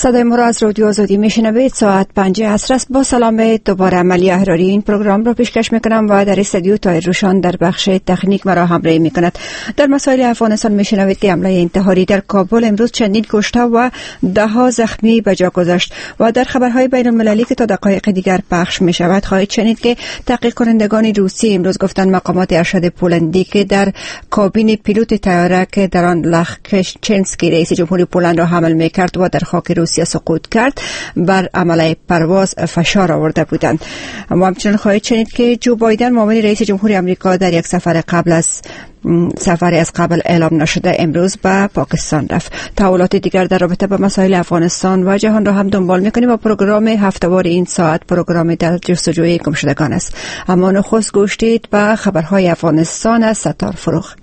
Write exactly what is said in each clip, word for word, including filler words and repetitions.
صدای ما را از رادیو آزادی میشنوید. ساعت پنج عصر است. با سلام دوباره عملی احراری این پروگرام را پیشکش میکنم و در استودیو طاهر روشان در بخش تکنیک مرا همراهی میکند. در مسائل افغانستان میشنوید که حمله انتحاری در کابل امروز چندین کشته و ده ها زخمی به جا گذاشت و در خبرهای بین المللی که تا دقایق دیگر پخش میشود خواهید شنید که تحقیق کنندگان روسی امروز گفتند مقامات ارشد پولندی که در کابین پیلوت طیاره که در آن لخ کشنسکی رئیس جمهوری پولند را حمل میکرد و در خاک روسیه سقوط کرد بر عمل پرواز فشار آورده بودند. اما همچنین خواهید شنید که جو بایدن معاون رئیس جمهوری آمریکا در یک سفر قبل از سفری از قبل اعلام نشده امروز به پاکستان رفت. تحولات دیگر در رابطه با مسائل افغانستان و جهان را هم دنبال میکنیم و پروگرام هفته‌وار این ساعت پروگرام در جستجوی گمشدگان است. اما نخست گوش دید به خبرهای افغانستان از ستار فروغ.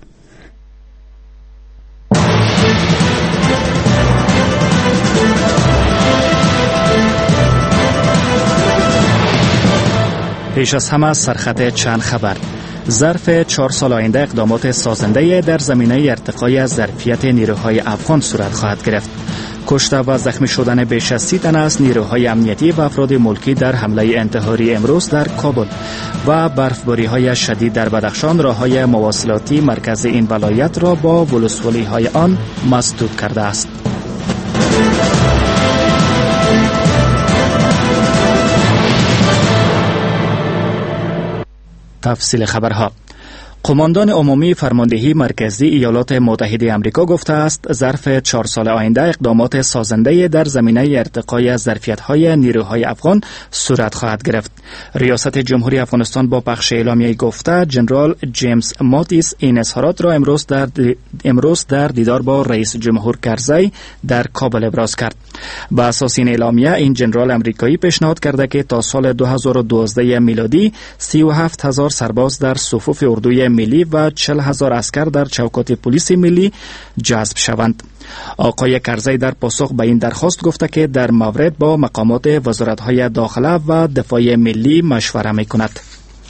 پیش از همه سرخط چند خبر. ظرف چهار سال آینده اقدامات سازنده در زمینه ارتقای ظرفیت نیروهای افغان صورت خواهد گرفت. کشته و زخمی شدن بیش از سی تن از نیروهای امنیتی و افراد ملکی در حمله انتحاری امروز در کابل و برفباری‌های شدید در بدخشان راه‌های مواصلاتی مرکز این ولایت را با ولسوالی‌های آن مسدود کرده است. تفصیل خبرها. قماندان عمومی فرماندهی مرکزی ایالات متحده آمریکا گفته است ظرف چهار سال آینده اقدامات سازنده در زمینه ارتقای ظرفیت‌های نیروهای افغان صورت خواهد گرفت. ریاست جمهوری افغانستان با پخش اعلامیه گفته جنرال جیمز ماتیس این اظهارات را امروز در امروز در دیدار با رئیس جمهور کرزی در کابل ابراز کرد. با اساس این اعلامیه این جنرال امریکایی پیشنهاد کرده که تا سال دو هزار و دوازده میلادی سی و هفت هزار سرباز در صفوف اردوی ملی و چهل هزار عسکر در چوکات پلیس ملی جذب شوند. آقای کرزی در پاسخ به این درخواست گفته که در مورد با مقامات وزارت‌های داخله و دفاع ملی مشوره می‌کند.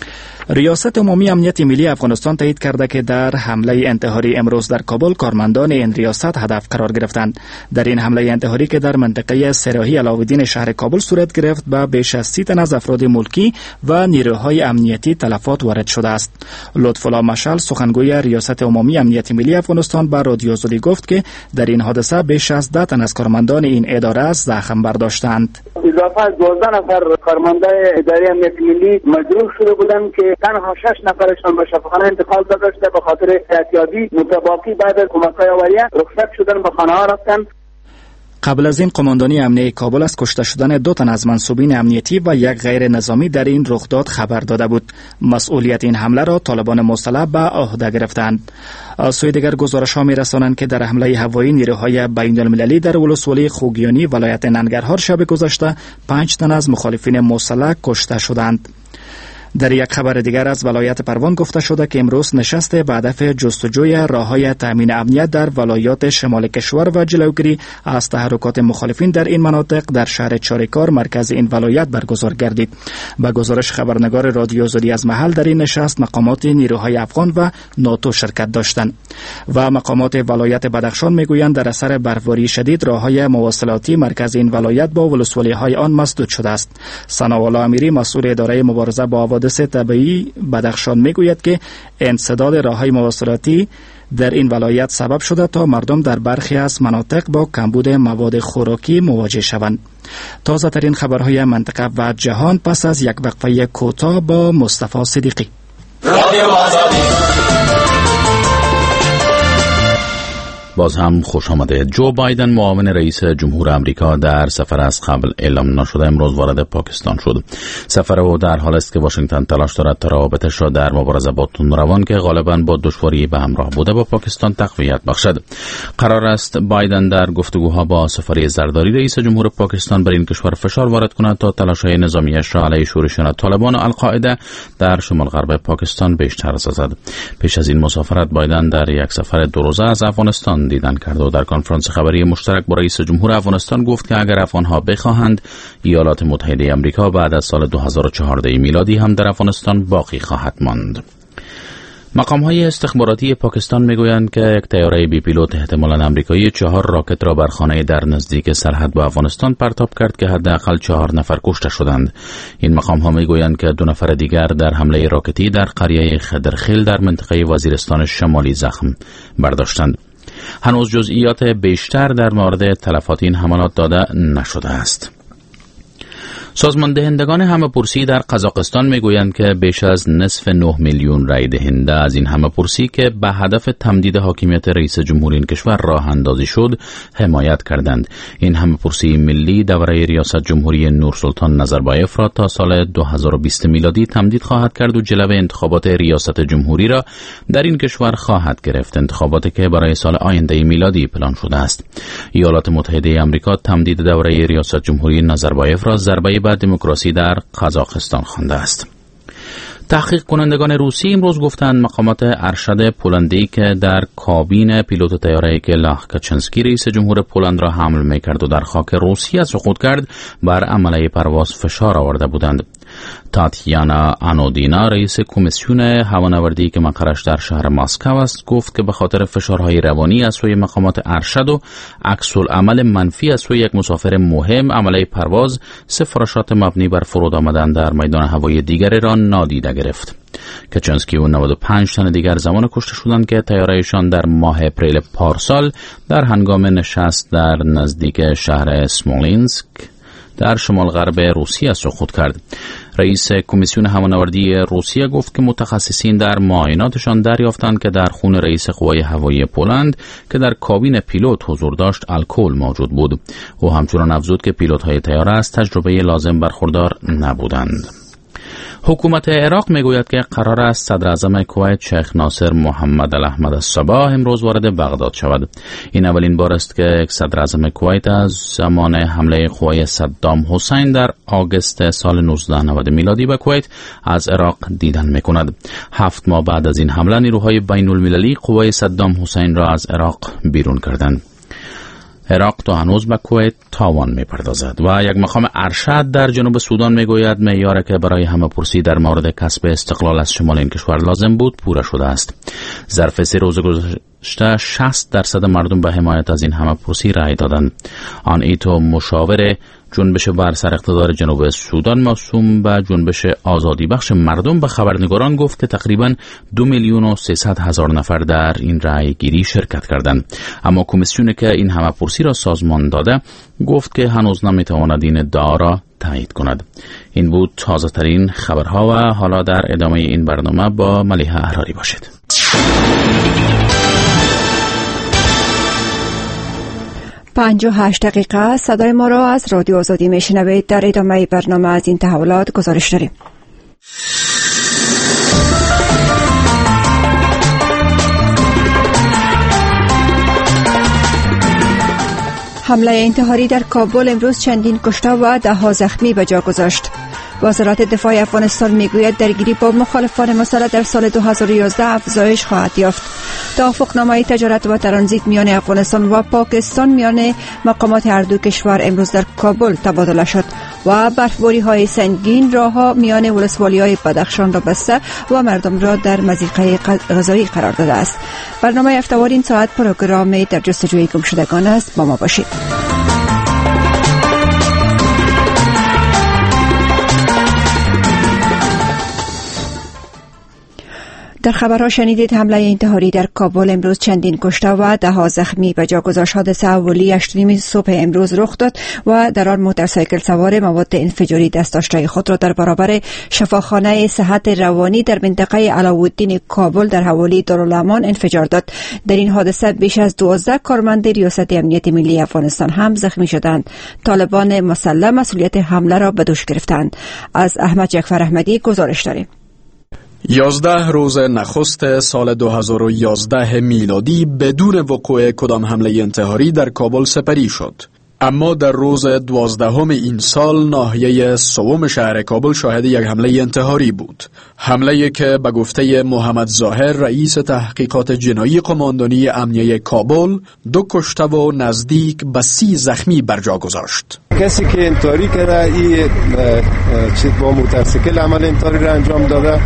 ریاست عمومی امنیت ملی افغانستان تایید کرده که در حمله انتحاری امروز در کابل کارمندان این ریاست هدف قرار گرفتند. در این حمله انتحاری که در منطقه سراحی علاوالدین شهر کابل صورت گرفت به بیش از سی تن از افراد ملکی و نیروهای امنیتی تلفات وارد شده است. لطف‌الله مشعل سخنگوی ریاست عمومی امنیت ملی افغانستان به رادیو آزادی گفت که در این حادثه بیش از ده تن از کارمندان این اداره زخم برداشتند. اضافه از دوازده نفر کارمندان اداره امنیت ملی مجروح شده بودند که تنها شش نفرشان به شفاخانه انتقال داده شده. به خاطر احتیاطی متباقی بعد از کمک‌های اولیه رخصت شدن به خانه‌ها رفتند. قبل از این قماندانی امنیه کابل از کشته شدن دو تن از منصوبین امنیتی و یک غیر نظامی در این رخداد خبر داده بود. مسئولیت این حمله را طالبان مسلح به عهده گرفتند. از سوی دیگر گزارش‌ها می‌رسانند که در حمله هوایی نیروهای بین‌المللی در ولسوالی خوگیانی ولایت ننگرهار شب گذشته پنج تن از مخالفین مسلح کشته شدند. در یک خبر دیگر از ولایت پروان گفته شده که امروز نشست به هدف جستجوی راه‌های تامین امنیت در ولایات شمال کشور و جلوگیری از تحرکات مخالفین در این مناطق در شهر چاریکار مرکز این ولایت برگزار گردید. به گزارش خبرنگار رادیو آزادی از محل در این نشست مقامات نیروهای افغان و ناتو شرکت داشتند و مقامات ولایت بدخشان میگویند در اثر برفباری شدید راه‌های مواصلاتی مرکز این ولایت با ولسوالی‌های آن مسدود شده است. ثناءالله امیری مسئول اداره مبارزه با حوادث طبیعی بدخشان میگوید که انسداد راه‌های مواصلاتی در این ولایت سبب شده تا مردم در برخی از مناطق با کمبود مواد خوراکی مواجه شوند. تازه ترین خبرهای منطقه و جهان پس از یک وقفه کوتاه با مصطفی صدیقی. باز هم خوش آمده. جو بایدن معاون رئیس جمهور آمریکا در سفر از قبل اعلام نشده امروز وارد پاکستان شد. سفر او در حالی است که واشنگتن تلاش دارد تا روابطش را در مبارزه با تندروان که غالباً با دشواری به همراه بوده با پاکستان تقویت بخشد. قرار است بایدن در گفتگوها با سفیر زرداری رئیس جمهور پاکستان بر این کشور فشار وارد کند تا تلاش‌های نظامیش را علیه شورشیان طالبان و القاعده در شمال غرب پاکستان بیشتر سازد. پیش از این مسافرت بایدن در یک سفر دو روزه از افغانستان دیدن کرد و در کنفرانس خبری مشترک با رئیس جمهور افغانستان گفت که اگر افغانها بخواهند ایالات متحده آمریکا بعد از سال دو هزار و چهارده میلادی هم در افغانستان باقی خواهد ماند. مقام‌های استخباراتی پاکستان میگویند که یک طیاره بی پیلوت احتمالاً آمریکایی چهار راکت را بر خانه در نزدیک سرحد با افغانستان پرتاب کرد که حداقل چهار نفر کشته شدند. این مقام‌ها میگویند که دو نفر دیگر در حمله راکتی در قریه خدرخیل در منطقه وزیرستان شمالی زخم برداشتند. هنوز جزئیات بیشتر در مورد تلفات این حملات داده نشده است. سازمان دهندگان همه‌پرسی در قزاقستان میگویند که بیش از نصف نه میلیون رای دهنده از این همه‌پرسی که به هدف تمدید حاکمیت رئیس جمهور این کشور راه اندازی شد حمایت کردند. این همه‌پرسی ملی دوره ریاست جمهوری نورسلطان نظربایف را تا سال دو هزار و بیست میلادی تمدید خواهد کرد و جلوه انتخابات ریاست جمهوری را در این کشور خواهد گرفت، انتخاباتی که برای سال آینده میلادی پلان شده است. ایالات متحده آمریکا تمدید دوره ریاست جمهوری نظربایف را ضربه به دموکراسی در قزاقستان خوانده است. تحقیق کنندگان روسی امروز گفتند مقامات ارشد پولندی که در کابین پیلوت طیاره‌ای که لخ کاچنسکی رئیس جمهور پولند را حمل می‌کرد و در خاک روسیه سقوط کرد بر عمله پرواز فشار آورده بودند. تاتیانا آنودینا رئیس کمیسیون هوانوردی که مقرش در شهر مسکو است گفت که به خاطر فشارهای روانی از سوی مقامات ارشد و عکس‌العمل منفی از سوی یک مسافر مهم عمله پرواز سفارشات مبنی بر فرود آمدن در میدان هوایی دیگری را نادیده گرفت. کاچنسکی و نود و پنج تن دیگر زمان کشته شدند که طیاره‌شان در ماه اپریل پارسال در هنگام نشست در نزدیک شهر اسمولینسک در شمال غرب روسیه سقوط کرد. رئیس کمیسیون هوانوردی روسیه گفت که متخصصین در معایناتشان دریافتند که در خون رئیس قوای هوایی پولند که در کابین پیلوت حضور داشت الکل موجود بود. او همچنان افزود که پیلوت‌های طیاره از تجربه لازم برخوردار نبودند. حکومت عراق میگوید که قرار است صدر اعظم کویت شیخ ناصر محمد الاحمد الصباح امروز وارد بغداد شود. این اولین بار است که یک صدر اعظم کویت از زمان حمله قوای صدام حسین در آگوست سال نوزده نود میلادی به کویت از عراق دیدن میکند. هفت ماه بعد از این حمله نیروهای بین المللی قوای صدام حسین را از عراق بیرون کردند. عراق تا هنوز به کویت تاوان می‌پردازد و یک مقام ارشد در جنوب سودان میگوید معیاری که برای همه‌پرسی در مورد کسب استقلال از شمال این کشور لازم بود پوره شده است. ظرف سه روز گذشته شصت درصد مردم به حمایت از این همه‌پرسی رأی دادند. آن ایتو مشاور جنبش بر سر اقتدار جنوب سودان موسوم به جنبش آزادی بخش مردم به خبرنگاران گفت که تقریباً دو میلیون و سیصد هزار نفر در این رأی گیری شرکت کردند. اما کمیسیونی که این همه‌پرسی را سازمان داده گفت که هنوز نمیتواند این ادعا را تایید کند. این بود تازه ترین خبرها و حالا در ادامه این برنامه با ملیحه احراری باشید. پنج و هشت دقیقه صدای ما را از رادیو آزادی میشنوید. در ادامه برنامه از این تحولات گزارش داریم. حمله انتحاری در کابل امروز چندین کشته و ده ها زخمی به جا گذاشت. وزارت دفاع افغانستان میگوید درگیری با مخالفان مسلح در سال دو هزار و یازده افزایش خواهد یافت. توافقنامه تجارت و ترانزیت میان افغانستان و پاکستان میان مقامات هر دو کشور امروز در کابل تبادله شد و برفباری های سنگین راهها میان ولسوالی های بدخشان را بسته و مردم را در مضیقه غذایی قرار داده است. برنامه هفته‌وار این ساعت پروگرام در جستجوی گمشدگان است. با ما باشید. در خبرها شنیدید حمله انتحاری در کابل امروز چندین کشته و ده ها زخمی به جا گذاشت. حادثه اولی هشت و نیم صبح امروز رخ داد و در آن موتورسایکل سوار مواد انفجاری دست داشته خود را در برابر شفاخانه صحت روانی در منطقه علاءالدین کابل در حوالی دارالامان انفجار داد. در این حادثه بیش از دوازده کارمند ریاست امنیت ملی افغانستان هم زخمی شدند. طالبان مسلح مسئولیت حمله را به دوش گرفتند. از احمد جعفر احمدی گزارش داریم. یازده روز نخست سال دو هزار و یازده میلادی بدون وقوع کدام حمله انتحاری در کابل سپری شد. اما در روز دوازدهم این سال ناحیه سوم شهر کابل شاهد یک حمله انتحاری بود. حمله که به گفته محمد ظاهر رئیس تحقیقات جنایی قماندانی امنیه کابل دو کشته و نزدیک به سی زخمی بر جا گذاشت. کسی که انتحاری کرده این چیز با موتورسیکل عمل انتحاری را انجام داده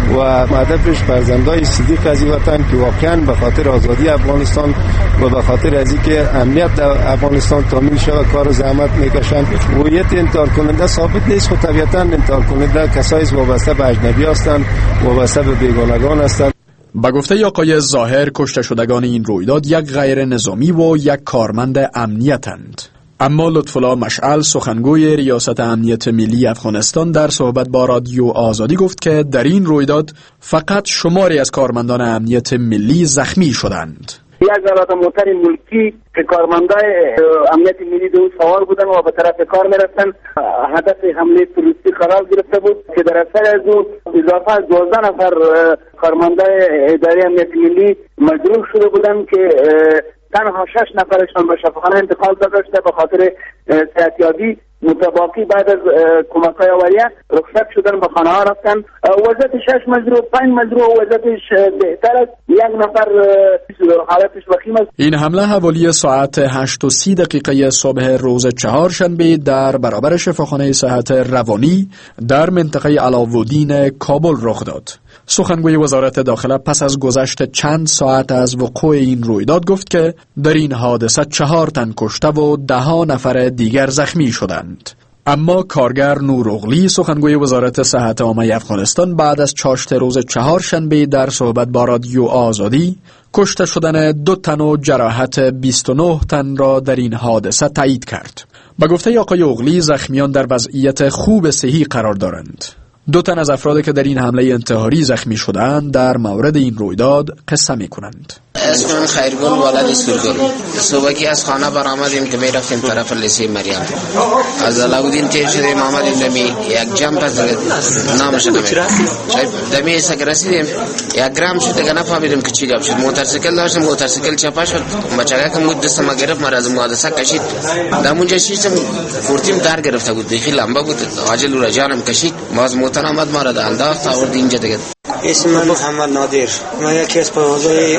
و هدفش فرزندای صدیق از وطن که واقعا به خاطر آزادی افغانستان و به خاطر از اینکه امنیت در افغانستان تامین شود کار زحمت میکشند. هویت انتحار کننده ثابت نیست، خود طبیعتا انتحار کننده کسایی وابسته به اجنبی هستند، وابسته به بیگانگان هستند. با گفته آقای ظاهر کشته شدگان این رویداد یک غیر نظامی و یک کارمند امنیتند. اما لطفالله مشعل سخنگوی ریاست امنیت ملی افغانستان در صحبت با رادیو آزادی گفت که در این رویداد فقط شماری از کارمندان امنیت ملی زخمی شدند. یک ضربت موتر ملکی که کارمندای امنیت ملی دو سوار بودن و به طرف کار میرفتن هدف حمله تروریستی قرار گرفته بود که در اثر از او اضافه از دوازده نفر کارمندای اداره امنیت ملی مجروح شده بودن که تنها شش نفرشان به شفاخانه انتقال داشته به خاطر صحتیابی. متباقی بعد از کمک‌های اولیه رخصت شدن به خانه ها رفتن. وضعیت شش مجروح پنج مجروح وضعیتش بهتر است، یک نفر حالتش وخیم است. این حمله حوالی ساعت هشت و سی دقیقه صبح روز چهارشنبه در برابر شفاخانه صحت روانی در منطقه علاوالدین کابل رخ داد. سخنگوی وزارت داخله پس از گذشت چند ساعت از وقوع این رویداد گفت که در این حادثه چهار تن کشته و ده نفر دیگر زخمی شدند. اما کارگر نور اغلی سخنگوی وزارت صحت عامه افغانستان بعد از چاشت روز چهارشنبه در صحبت با رادیو آزادی کشته شدن دو تن و جراحت بیست و نه تن را در این حادثه تایید کرد. با گفته آقای اغلی زخمیان در وضعیت خوب صحی قرار دارند. دو تن از افرادی که در این حمله انتحاری زخمی شدند در مورد این رویداد قصه می کنند. اسم خیرگل والد سرگل صبحی از خانه برآمدیم که می رفتیم طرف لیسه مریم. از علاودین تیر شدیم آمدیم دمی یک جمپ از نامش نمیدونم دمی ایسا که رسیدیم یک گرم شد دیگه نفهمیدیم که چی گپ شد. موتورسیکل داشتیم، موتورسیکل چپا شد، بچگاه که مود دست ما گرفت، مرا از حادثه کشید. در اونجا شیشتم فورتیم در گرفته بود، بیخی لمبه بود، عاجل را جانم کشید. باز موتور آمد ما را انداخت آورد اینجا دیگه. اسم من محمد نادر، ما یکی از پروازهای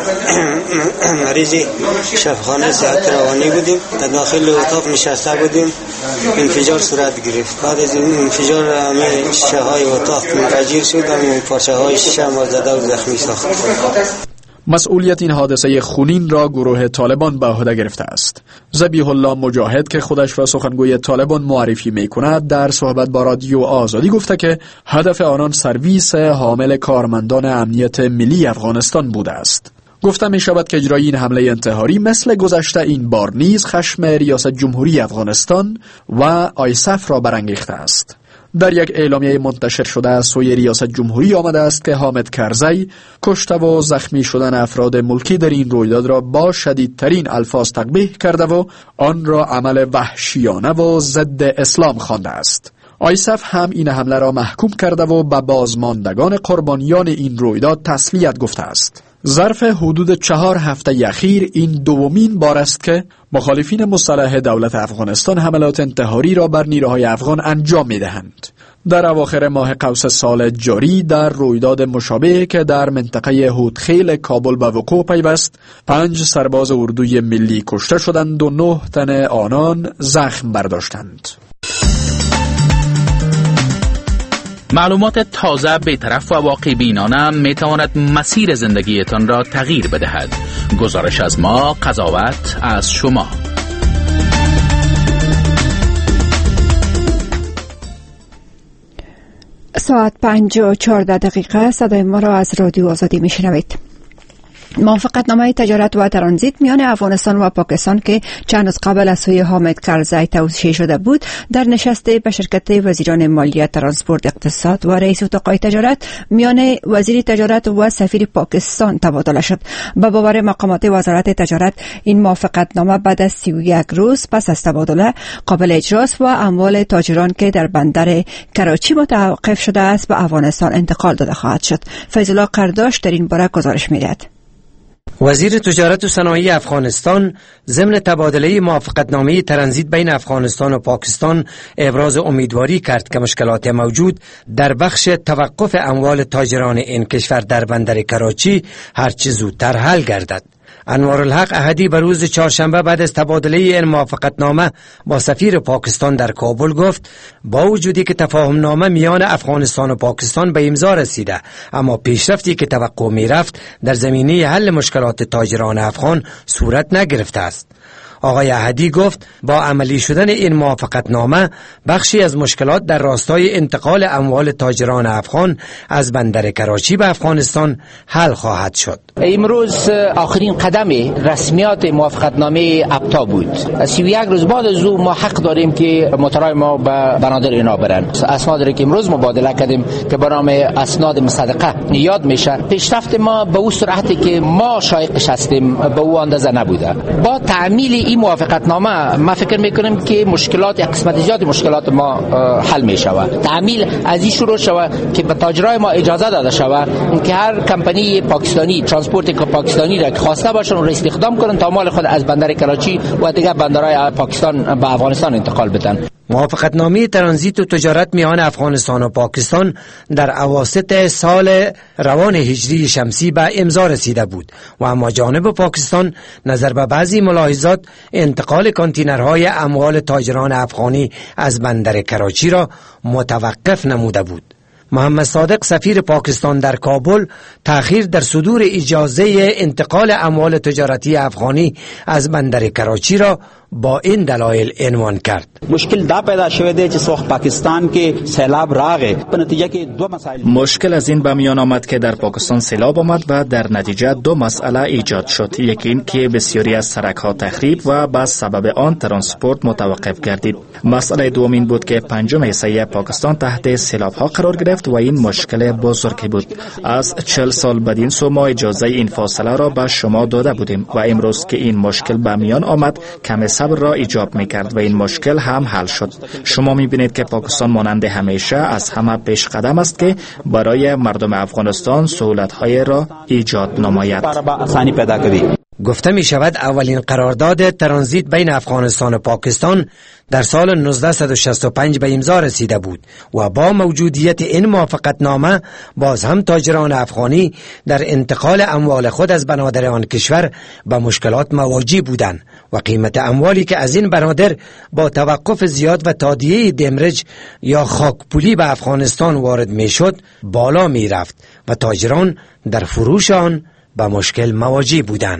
مریضی شفاخانه صحت روانی بودیم. در داخل اتاق نشسته بودیم، انفجار صورت گرفت. بعد از این انفجار همه شیشه های اتاق منفجر شد و پارچه های شیشه ما زده و زخمی ساخت. مسئولیت این حادثه خونین را گروه طالبان به عهده گرفته است. ذبیح الله مجاهد که خودش را سخنگوی طالبان معرفی می‌کند در صحبت با رادیو آزادی گفته که هدف آنان سرویس حامل کارمندان امنیت ملی افغانستان بوده است. گفته می شود که اجرای این حمله انتحاری مثل گذشته این بار نیز خشم ریاست جمهوری افغانستان و آیسف را برانگیخته است. در یک اعلامیه منتشر شده از سوی ریاست جمهوری آمده است که حامد کرزی کشته و زخمی شدن افراد ملکی در این رویداد را با شدیدترین الفاظ تقبیح کرده و آن را عمل وحشیانه و ضد اسلام خوانده است. آیسف هم این حمله را محکوم کرده و به بازماندگان قربانیان این رویداد تسلیت گفته است. ظرف حدود چهار هفته اخیر این دومین بار است که مخالفین مسلح دولت افغانستان حملات انتحاری را بر نیروهای افغان انجام می‌دهند. در اواخر ماه قوس سال جاری در رویداد مشابه که در منطقه هودخیل کابل به وقوع پیوست، پنج سرباز اردوی ملی کشته شدند و نه تن آنان زخم برداشتند. معلومات تازه بی‌طرف و واقع بینانه می تواند مسیر زندگیتان را تغییر بدهد. گزارش از ما، قضاوت از شما. ساعت پنج و چهارده دقیقه صدای ما را از رادیو آزادی می شنوید. موافقتنامه تجارت و ترانزیت میان افغانستان و پاکستان که چند روز قبل از سوی حامد کرزی توشیح شده بود در نشست به شرکت وزیران مالیه، ترانسپورت، اقتصاد و رئیس اتاق تجارت میان وزیر تجارت و سفیر پاکستان تبادله شد. به باور مقامات وزارت تجارت این موافقتنامه بعد از سی و یک روز پس از تبادله قابل اجراست و اموال تاجران که در بندر کراچی متوقف شده است به افغانستان انتقال داده خواهد شد. فیض الله قرداش در این باره گزارش می‌دهد. وزیر تجارت و صنایع افغانستان ضمن تبادله موافقتنامه ترانزیت بین افغانستان و پاکستان ابراز امیدواری کرد که مشکلات موجود در بخش توقف اموال تاجران این کشور در بندر کراچی هرچه زودتر حل گردد. انوارالحق احدی به روز چهارشنبه بعد از تبادله این موافقتنامه با سفیر پاکستان در کابل گفت با وجودی که تفاهمنامه میان افغانستان و پاکستان به امضا رسیده، اما پیشرفتی که توقع میرفت در زمینه حل مشکلات تاجران افغان صورت نگرفته است. آقای احدی گفت با عملی شدن این موافقتنامه بخشی از مشکلات در راستای انتقال اموال تاجران افغان از بندر کراچی به افغانستان حل خواهد شد. امروز آخرین قدم رسمیات موافقتنامه ابتا بود. سی و یک روز بعد از او ما حق داریم که مترای ما به بنادر اینا برن. اسنادی که امروز مبادله کردیم که به نام اسناد مصدقه یاد میشه، پیشرفت ما به اون سرعتی که ما شایقش هستیم به اون اندازه نبوده. با تعمیل این موافقتنامه ما فکر میکنیم که مشکلات یک قسمت زیاد مشکلات ما حل میشود. تعمیل از این شروع شود که به تاجرای ما اجازه داده شود که هر کمپانی پاکستانی ترانسپورت پاکستانی را که خواسته باشن را استخدام کنن تا مال خود از بندر کراچی و دیگر بندرهای پاکستان به افغانستان انتقال بدن. موافقتنامه ترانزیت و تجارت میان افغانستان و پاکستان در اواسط سال روان هجری شمسی به امضا رسیده بود و اما جانب پاکستان نظر به بعضی ملاحظات انتقال کانتینرهای اموال تاجران افغانی از بندر کراچی را متوقف نموده بود. محمد صادق سفیر پاکستان در کابل تأخیر در صدور اجازه انتقال اموال تجارتی افغانی از بندر کراچی را با این دلایل عنوان کرد. مشکل دا پیدا شده چې سوخ پاکستان کې سیلاب راغی په نتیجه کې دو مسائل. مشکل از این به میان آمد که در پاکستان سیلاب آمد و در نتیجه دو مسئله ایجاد شد. یکی این که بسیاری از سرک ها تخریب و به سبب آن ترانسپورت متوقف گردید. مسئله دوم این بود که پنجم حصه پاکستان تحت سیلاب ها قرار گرفت و این مشکل بزرگی بود. از چهل سال بدین سو ما اجازه این فاصله را به شما داده بودیم و امروز که این مشکل به میان آمد کم صبر را ایجاب میکرد و این مشکل هم حل شد. شما میبینید که پاکستان مانند همیشه از همه پیش قدم است که برای مردم افغانستان سهولت‌های را ایجاد نماید. گفته می شود اولین قرارداد ترانزیت بین افغانستان و پاکستان در سال نوزده شصت و پنج به امضا رسیده بود و با موجودیت این موافقتنامه باز هم تاجران افغانی در انتقال اموال خود از بنادر آن کشور به مشکلات مواجه بودند و قیمت اموالی که از این بنادر با توقف زیاد و تادیه دمرج یا خاکپولی به افغانستان وارد می شد بالا می رفت و تاجران در فروش آن به مشکل مواجه بودند.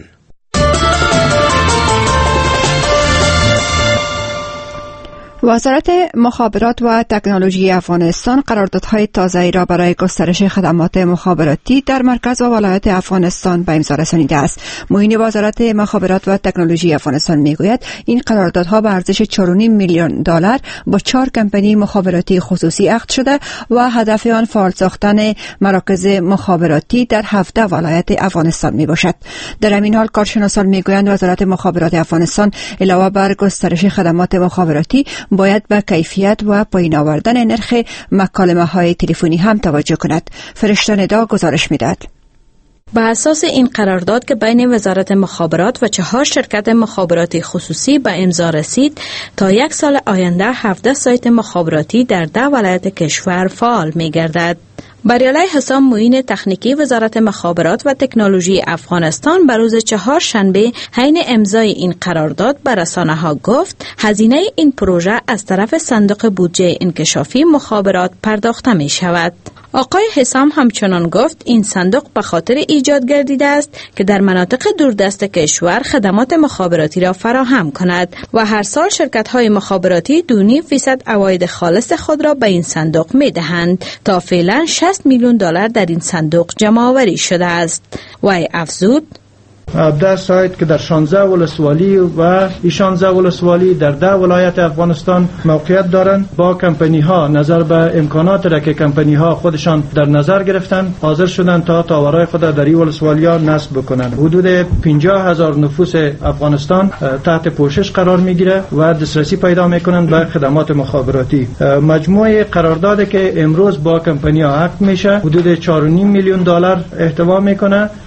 وزارت مخابرات و تکنولوژی افغانستان قراردادهای تازه‌ای را برای گسترش خدمات مخابراتی در مرکز و ولایات افغانستان به امضا رسانیده است. معین وزارت مخابرات و تکنولوژی افغانستان میگوید این قراردادها به ارزش چهار و نیم میلیون دلار با چهار کمپانی مخابراتی خصوصی عقد شده و هدف آن فعال ساختن مراکز مخابراتی در هفده ولایت افغانستان می باشد. در همین حال کارشناسان میگویند وزارت مخابرات افغانستان علاوه بر گسترش خدمات مخابراتی باید به کیفیت و پایین آوردن نرخ مکالمه های تلفنی هم توجه کند. فرشته ندا گزارش میداد. به اساس این قرارداد که بین وزارت مخابرات و چهار شرکت مخابراتی خصوصی به امضا رسید، تا یک سال آینده هفده سایت مخابراتی در ده ولایت کشور فعال می گردد. بریالای حسام معین تکنیکی وزارت مخابرات و تکنولوژی افغانستان بر روز چهار شنبه حین امضای این قرارداد به رسانه‌ها گفت هزینه این پروژه از طرف صندوق بودجه انکشافی مخابرات پرداخته می شود. آقای حسام همچنان گفت این صندوق به خاطر ایجاد گردیده است که در مناطق دوردست کشور خدمات مخابراتی را فراهم کند و هر سال شرکت‌های مخابراتی دو و نیم فیصد عواید خالص خود را به این صندوق می‌دهند. تا فعلا شصت میلیون دلار در این صندوق جمع آوری شده است. وی افزود ده سایت که در شانزده ولسوالی و شانزده ولسوالی در ده ولایت افغانستان موقعیت دارند. با کمپانی ها نظر به امکانات را که کمپانی ها خودشان در نظر گرفتن حاضر شدن تا تاورای خود در این ولسوالی ها نصب بکنند. حدود پنجاه هزار نفوس افغانستان تحت پوشش قرار میگیره و دسترسی پیدا میکنند به خدمات مخابراتی. مجموع قراردادی که امروز با کمپانی ها عقد میشه حدود چهار و نیم میلیون دلار احتوا میکنه.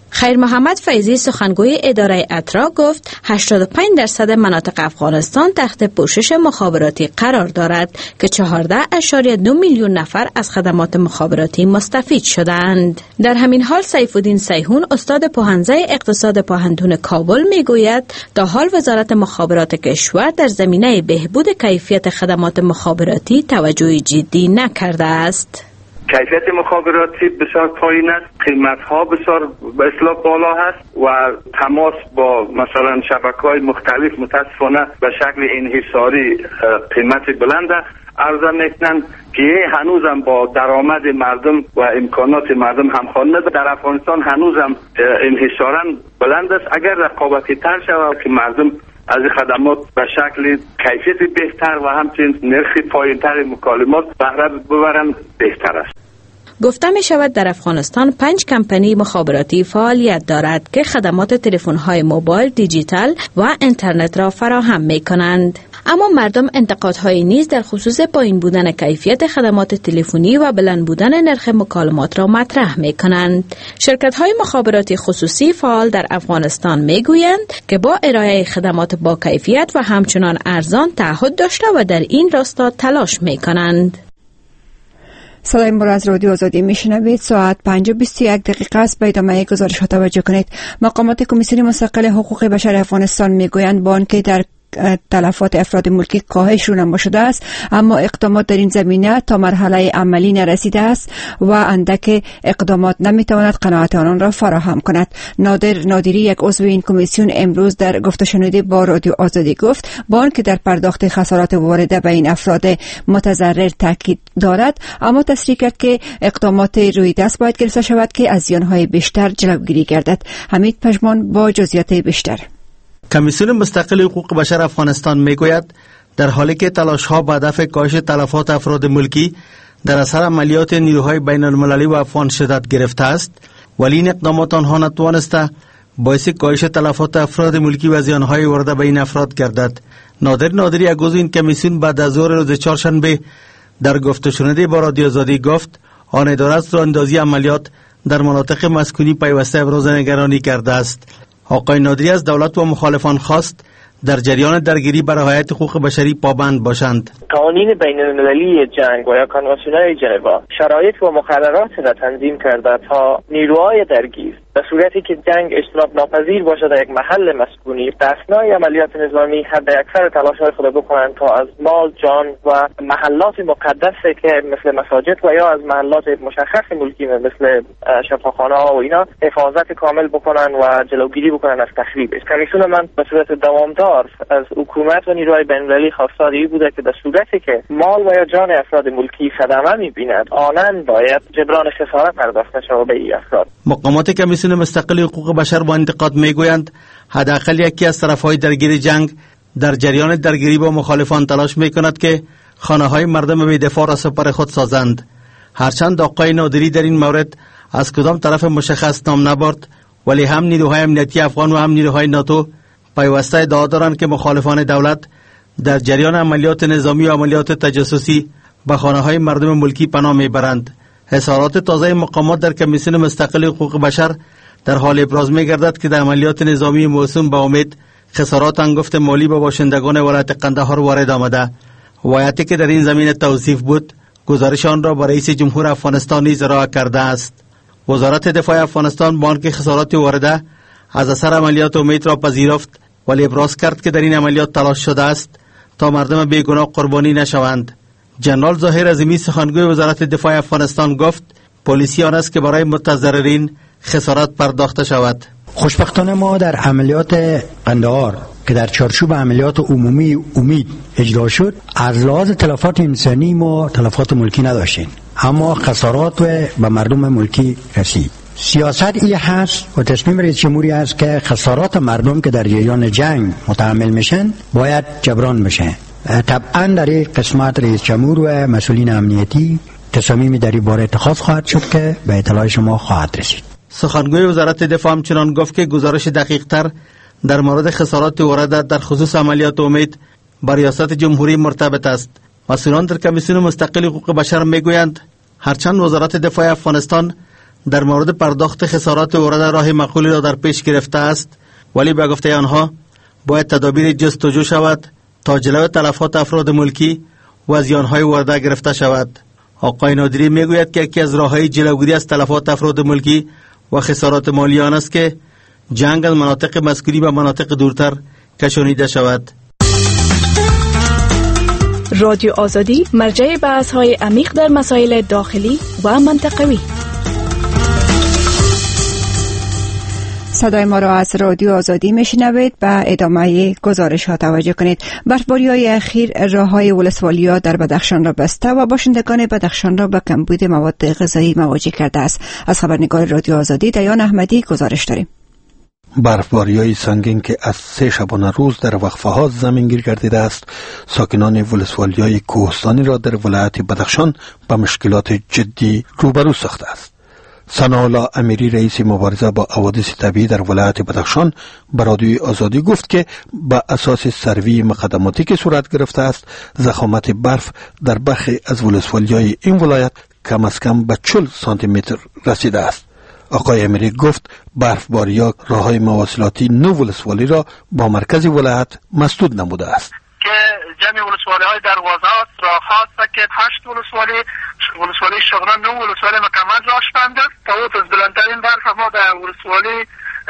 خیر محمد فیضی سخنگوی اداره اترا گفت هشتاد و پنج درصد مناطق افغانستان تحت پوشش مخابراتی قرار دارد که چهارده اشاریه دو میلیون نفر از خدمات مخابراتی مستفید شدند. در همین حال سیف الدین سیهون استاد پوهنځی اقتصاد پوهنتون کابل میگوید تا حال وزارت مخابرات کشور در زمینه بهبود کیفیت خدمات مخابراتی توجه جدی نکرده است. کیفیت مخابراتی بسیار پایین است، قیمت ها بسیار به اصطلاح بالا هست و تماس با مثلا شبکه‌های مختلف متاسفانه به شکل انحصاری قیمت بلند عرضه میکنند که هنوزم با درآمد مردم و امکانات مردم همخوانی ندارد. در افغانستان هنوزم انحصارا بلند است. اگر رقابتی تر شود که مردم از خدمات به شکل کیفیت بهتر و همچنین نرخ پایین‌تر مکالمات بهره ببرند بهتر است. گفته می شود در افغانستان پنج کمپانی مخابراتی فعالیت دارد که خدمات تلفن‌های موبایل، دیجیتال و اینترنت را فراهم می کنند. اما مردم انتقادهای نیز در خصوص پایین بودن کیفیت خدمات تلفنی و بلند بودن نرخ مکالمات را مطرح می کنند. شرکت‌های مخابراتی خصوصی فعال در افغانستان می گویند که با ارائه خدمات با کیفیت و همچنان ارزان تعهد داشته و در این راستا تلاش می کنند. صدای ما را از رادیو آزادی میشنوید. ساعت پنج و بیست و یک دقیقه است. به ادامه گزارش ها توجه کنید. مقامات کمیسیون مستقل حقوق بشر افغانستان میگویند با آنکه در تلفات افراد ملکی کاهش رونما شده است، اما اقدامات در این زمینه تا مرحله عملی نرسیده است و اندک اقدامات نمیتواند قناعت آنان را فراهم کند. نادر نادری، یک عضو این کمیسیون، امروز در گفت و شنود با رادیو آزادی گفت با آنکه در پرداخت خسارات وارده به این افراد متضرر تاکید دارد، اما تصریح کرد که اقدامات روی دست باید گرفته شود که از زیانهای بیشتر جلوگیری گردد. حمید پژمان با جزئیات بیشتر. کمیسیون مستقل حقوق بشر افغانستان میگوید در حالی که تلاش‌ها به هدف کاهش تلفات افراد ملکی در اثر عملیات نیروهای بین المللی و افغان شدت گرفته است، ولی این اقدامات آنها نتوانسته باعث کاهش تلفات افراد ملکی و زیانهای وارده به این افراد گردد. نادر نادری، یک عضو این کمیسیون، بعد از ظهر روز چهارشنبه در گفت و شنود با رادیو آزادی گفت آن اداره از راه‌اندازی عملیات در مناطق مسکونی پیوسته ابراز نگرانی کرده است. آقای نادری از دولت و مخالفان خواست در جریان درگیری بر رعایت حقوق بشری پابند باشند. قوانین بین المللی جنگ و یا کنوانسیون‌های ژنو شرایط و مقررات را تنظیم کرده تا نیروهای درگیر به صورتی که جنگ اجتناب ناپذیر باشد در یک محل مسکونی در اثنای عملیات نظامی حد اکثر تلاش‌های خود بکنند تا از مال، جان و محلات مقدسه که مثل مساجد و یا از محلات مشخص ملکی مثل شفاخانه‌ها و اینا حفاظت کامل بکنن و جلوگیری بکنن از تخریب. کمیسیون من به صورت دوامدار از حکومت و نیروهای بین‌المللی خواستار این بوده که در صورتی که مال و یا جان افراد ملکی صدمه می‌بیند آنان باید جبران خسارت پرداخت شود به این افراد. مقامات کمیسیون مستقل حقوق بشر با انتقاد میگویند حداقل یکی از طرفهای درگیر جنگ در جریان درگیری با مخالفان تلاش میکند که خانه‌های مردم بی دفاع را سپر خود سازند. هرچند آقای نادری در این مورد از کدام طرف مشخص نام نبرد، ولی هم نیروهای امنیتی افغان و هم نیروهای ناتو پیوسته ادعا دارند که مخالفان دولت در جریان عملیات نظامی و عملیات تجسسی به خانه‌های مردم ملکی پناه میبرند. حصارات تازه مقامات در کمیسیون مستقل حقوق بشر در حال ابراز می‌گردد که در عملیات نظامی موسوم به امید خسارات انگفت مالی به باشندگان ولایت قندهار وارد آمده. وایتی که در این زمینه توصیف بود، گزارش آن را به رئیس جمهور افغانستان نیز ارائه کرده است. وزارت دفاع افغانستان با آنکه خسارات وارده از اثر عملیات امید را پذیرفت، ولی ابراز کرد که در این عملیات تلاش شده است تا مردم بیگناه قربانی نشوند. جنرال ظاهر عظیمی، سخنگوی وزارت دفاع افغانستان، گفت پلیسی آن است که برای متضررین خسارات پرداخته شود. خوشبختانه ما در عملیات قندهار که در چارچوب عملیات عمومی امید اجرا شد، از لحاظ تلفات انسانی ما تلفات ملکی نداشتیم، اما خسارات به مردم ملکی رسید. سیاست ای هست و تصمیم رئیس جمهوری است که خسارات مردم که در جریان جنگ متحمل میشن باید جبران بشه. طبعا در این قسمت رئیس جمهور و مسئولین امنیتی تصمیمی در این باره اتخاذ خواهد شد که به اطلاع شما خواهد رسید. سخنگوی وزارت دفاع همچنان گفت که گزارش دقیق تر در مورد خسارات وارده در خصوص عملیات امید با ریاست جمهوری مرتبط است. مسئولان در کمیسیون مستقل حقوق بشر میگویند هرچند وزارت دفاع افغانستان در مورد پرداخت خسارات وارد راه معقولی را در پیش گرفته است، ولی به گفته آنها باید تدابیر جستجو شود تا جلوی تلفات افراد ملکی و زیانهای وارده گرفته شود. آقای نادری میگوید که یکی از راه‌های جلوگیری از تلفات افراد ملکی و خسارات مالی آن است که جنگ از مناطق مذکوری به مناطق دورتر کشانیده شود. رادیو آزادی مرجع بحث‌های عمیق در مسائل داخلی و منطقوی. صدای ما را از رادیو آزادی میشنوید. به ادامه گزارش ها توجه کنید. برفباری های اخیر راه های ولسوالی‌ها در بدخشان را بسته و باشندگان بدخشان را به کمبود مواد غذایی مواجه کرده است. از خبرنگار رادیو آزادی دیان احمدی گزارش داریم. برفباری های سنگین که از سه شبانه روز در وقفه ها زمینگیر گردیده است، ساکنان ولسوالی های کوهستانی را در ولایت بدخشان به مشکلات جدی روبرو ساخته است. ثناءالله امیری رئیس مبارزه با حوادث طبیعی در ولایت بدخشان به رادیوی آزادی گفت که به اساس سروی مقدماتی که صورت گرفته است، ضخامت برف در برخی از ولسوالی‌های این ولایت کم از کم به چهل سانتی متر رسیده است. آقای امیری گفت برفباری‌ها راه‌های مواصلاتی نو ولسوالی را با مرکز ولایت مسدود نموده است. که جمعی ولسوالی های در وازات راه هاست که هشت ولسوالی ولسوالی شغنان نو ولسوالی مکمل راش بنده تا اوت از بلندترین برف ما در ولسوالی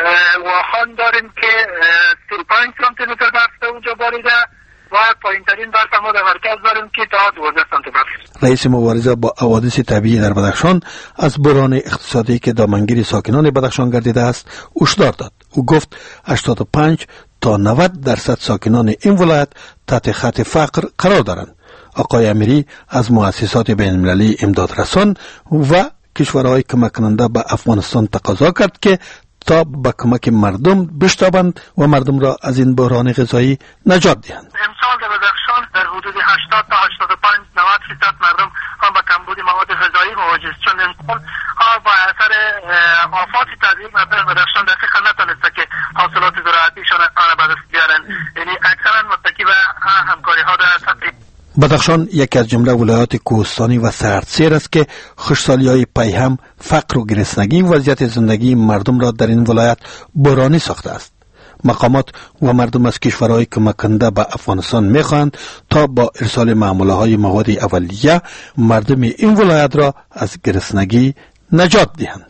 واخان داریم که سی و پنج سانتی متر برف در اونجا باریده و پایین ترین برف ما در مرکز داریم که تا دوازده سانتی برف. رئیس مبارزه با حوادث طبیعی در بدخشان از بحران اقتصادی که دامنگیر ساکنان بدخشان گردیده است هشدار داد. او گفت هشتاد و پنج تا نود درصد ساکنان این ولایت تحت خط فقر قرار دارند. آقای امیری از مؤسسات بین‌المللی امداد رسان و کشورهای کمک کننده به افغانستان تقاضا کرد که تا به کمک مردم بشتابند و مردم را از این بحران غذایی نجات دهند. امسال در بدخشان در حدود هشتاد تا هشتاد و پنج نود درصد مردم هم به کمبود مواد غذایی مواجه است، چون امسال با اثر آفات طبیعی مردم بدخشان در فکر نتونسته که حاصلات زراعتیشان آن به دست بیارن، یعنی اکثرا متکی به همکاری ها در سطح. بدخشان یکی از جمله ولایات کوهستانی و سردسیر است که خشکسالی های پیهم، فقر و گرسنگی وضعیت زندگی مردم را در این ولایت بحرانی ساخته است. مقامات و مردم از کشورهای کمک کننده به افغانستان میخواهند تا با ارسال معامله های مواد اولیه مردم این ولایت را از گرسنگی نجات دهند.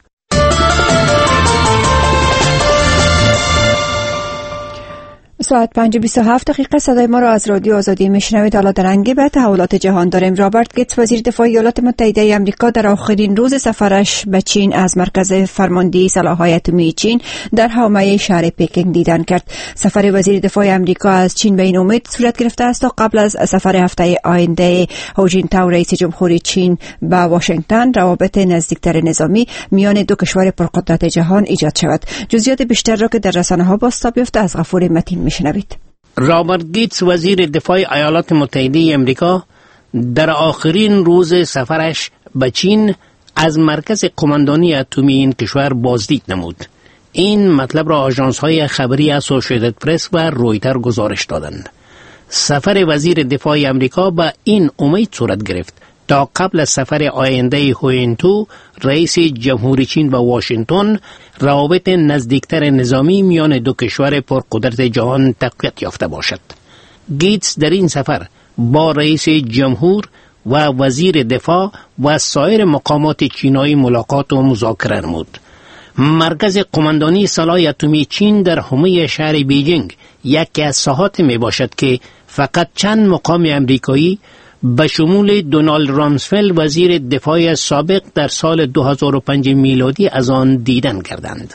ساعت پنج و بیست و هفت دقیقه صدای ما را از رادیو آزادی میشنوید. حالا در انگی به تحولات جهان داریم. رابرت گیتس وزیر دفاع ایالات متحده آمریکا در آخرین روز سفرش به چین از مرکز فرماندهی سلاح‌های اتمی چین در حومه شهر پکینگ دیدن کرد. سفر وزیر دفاع آمریکا از چین به این امید صورت گرفته است تا قبل از سفر هفته آینده هو جینتائو رئیس جمهوری چین به واشنگتن روابط نزدیکتر نظامی میان دو کشور پرقدرت جهان ایجاد شود. جزئیات بیشتر را که در رسانه‌ها بازتاب یافته از غفور متین میشنوید. رابرت گیتس وزیر دفاع ایالات متحده آمریکا در آخرین روز سفرش به چین از مرکز قماندانی اتمی این کشور بازدید نمود. این مطلب را آژانس‌های خبری اسوسییتد پرس و رویتر گزارش دادند. سفر وزیر دفاع آمریکا به این امید صورت گرفت تا قبل از سفر آینده هو جینتائو رئیس جمهوری چین به واشنگتن روابط نزدیکتر نظامی میان دو کشور پرقدرت جهان تقویت یافته باشد. گیتس در این سفر با رئیس جمهور و وزیر دفاع و سایر مقامات چینایی ملاقات و مذاکره نمود. مرکز قماندانی سلاح اتمی چین در حومه شهر بیجینگ یکی از ساحات می باشد که فقط چند مقام امریکایی به شمول دونالد رامسفلد وزیر دفاع سابق در سال دو هزار و پنج میلادی از آن دیدن کردند.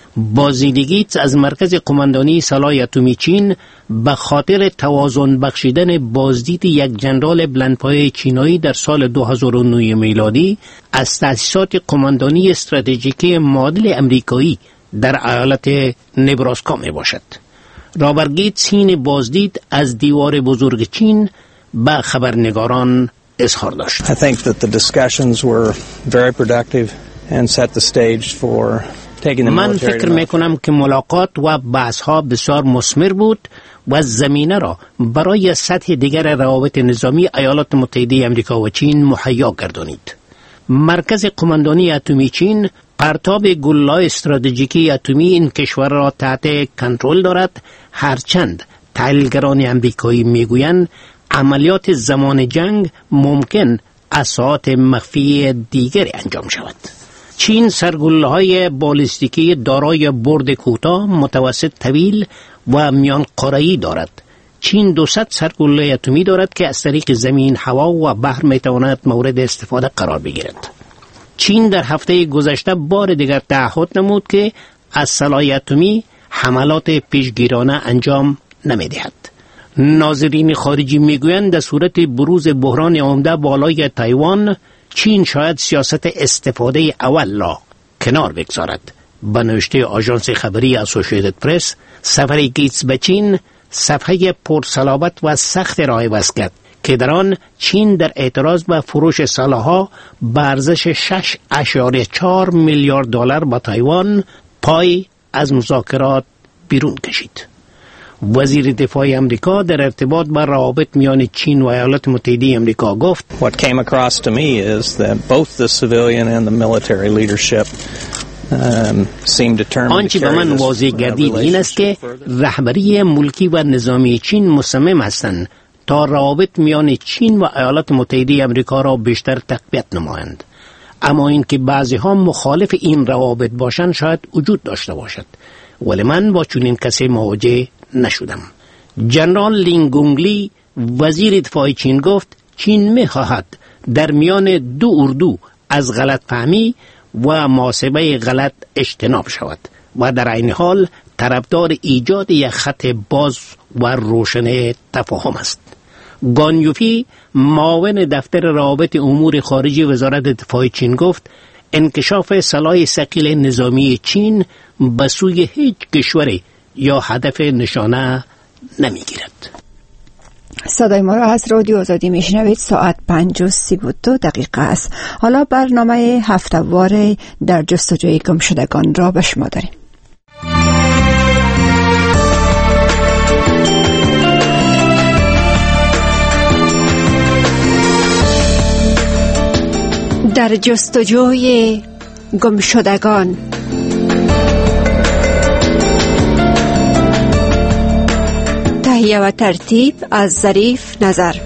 بازدیدگیت از مرکز قماندانی سلاح اتمی چین به خاطر توازن بخشیدن بازدید یک جنرال بلندپایه چینایی در سال دو هزار و نه میلادی از تأسیسات قماندانی استراتژیکی معادل امریکایی در ایالت نبراسکا می باشد. رابرت گیتس حین بازدید از دیوار بزرگ چین به خبرنگاران اظهار داشت. I think that the discussions were very productive and set the stage for taking the من military. فکر میکنم که ملاقات و بحث‌ها بسیار مثمر بود و زمینه را برای سطح دیگر روابط نظامی ایالات متحده آمریکا و چین مهیا گردانید. مرکز قماندانی اتمی چین پرتاب گله‌های استراتژیکی اتمی این کشور را تحت کنترل دارد، هرچند تحلیلگران امریکایی میگویند عملیات زمان جنگ ممکن از ساعات مخفی دیگری انجام شود. چین سرگله‌های بالستیکی دارای برد کوتاه، متوسط، طویل و میان قاره‌ای دارد. چین دوصد سرگله اتمی دارد که از طریق زمین، هوا و بحر میتواند مورد استفاده قرار بگیرد. چین در هفته گذشته بار دیگر تعهد نمود که از سلاح اتمی حملات پیشگیرانه انجام نمیدهد. ناظرین خارجی میگویند در صورت بروز بحران عمده بالای تایوان، چین شاید سیاست استفاده اول را کنار بگذارد. به نوشته آژانس خبری اسوسییتد پرس، سفر گیتس به چین صفحه پرصلابت و سخت راه بست کرد که در آن چین در اعتراض به فروش سلاح‌ها به ارزش شش اشاره چهار میلیارد دلار به تایوان پای از مذاکرات بیرون کشید. وزیر دفاع امریکا در ارتباط با روابط میان چین و ایالات متحده امریکا گفت: What came across to me is that both the civilian and the military leadership آنچه به من واضح گردید این است که رهبری ملکی و نظامی چین مصمم هستند تا روابط میان چین و ایالات متحده امریکا را بیشتر تقویت نمایند. اما اینکه بعضی ها مخالف این روابط باشند شاید وجود داشته باشد، ولی من با چنین کسی مواجه نشدم. جنرال لین گونگلی وزیر دفاع چین گفت چین می‌خواهد در میان دو اردو از غلط فهمی و محاسبه غلط اجتناب شود و در این حال طرفدار ایجاد یک خط باز و روشن تفاهم است. گان یوفی معاون دفتر روابط امور خارجی وزارت دفاع چین گفت انکشاف سلاح ثقیل نظامی چین به سوی هیچ کشوری یا هدف نشانه نمیگیرد. صدای ما را از رادیو آزادی میشنوید. ساعت پنج و سی و دو دقیقه است. حالا برنامه هفته‌وار در جستجوی گمشدگان را به شما داریم. در جستجوی گمشدگان. تهیه و ترتیب از ظریف نظر.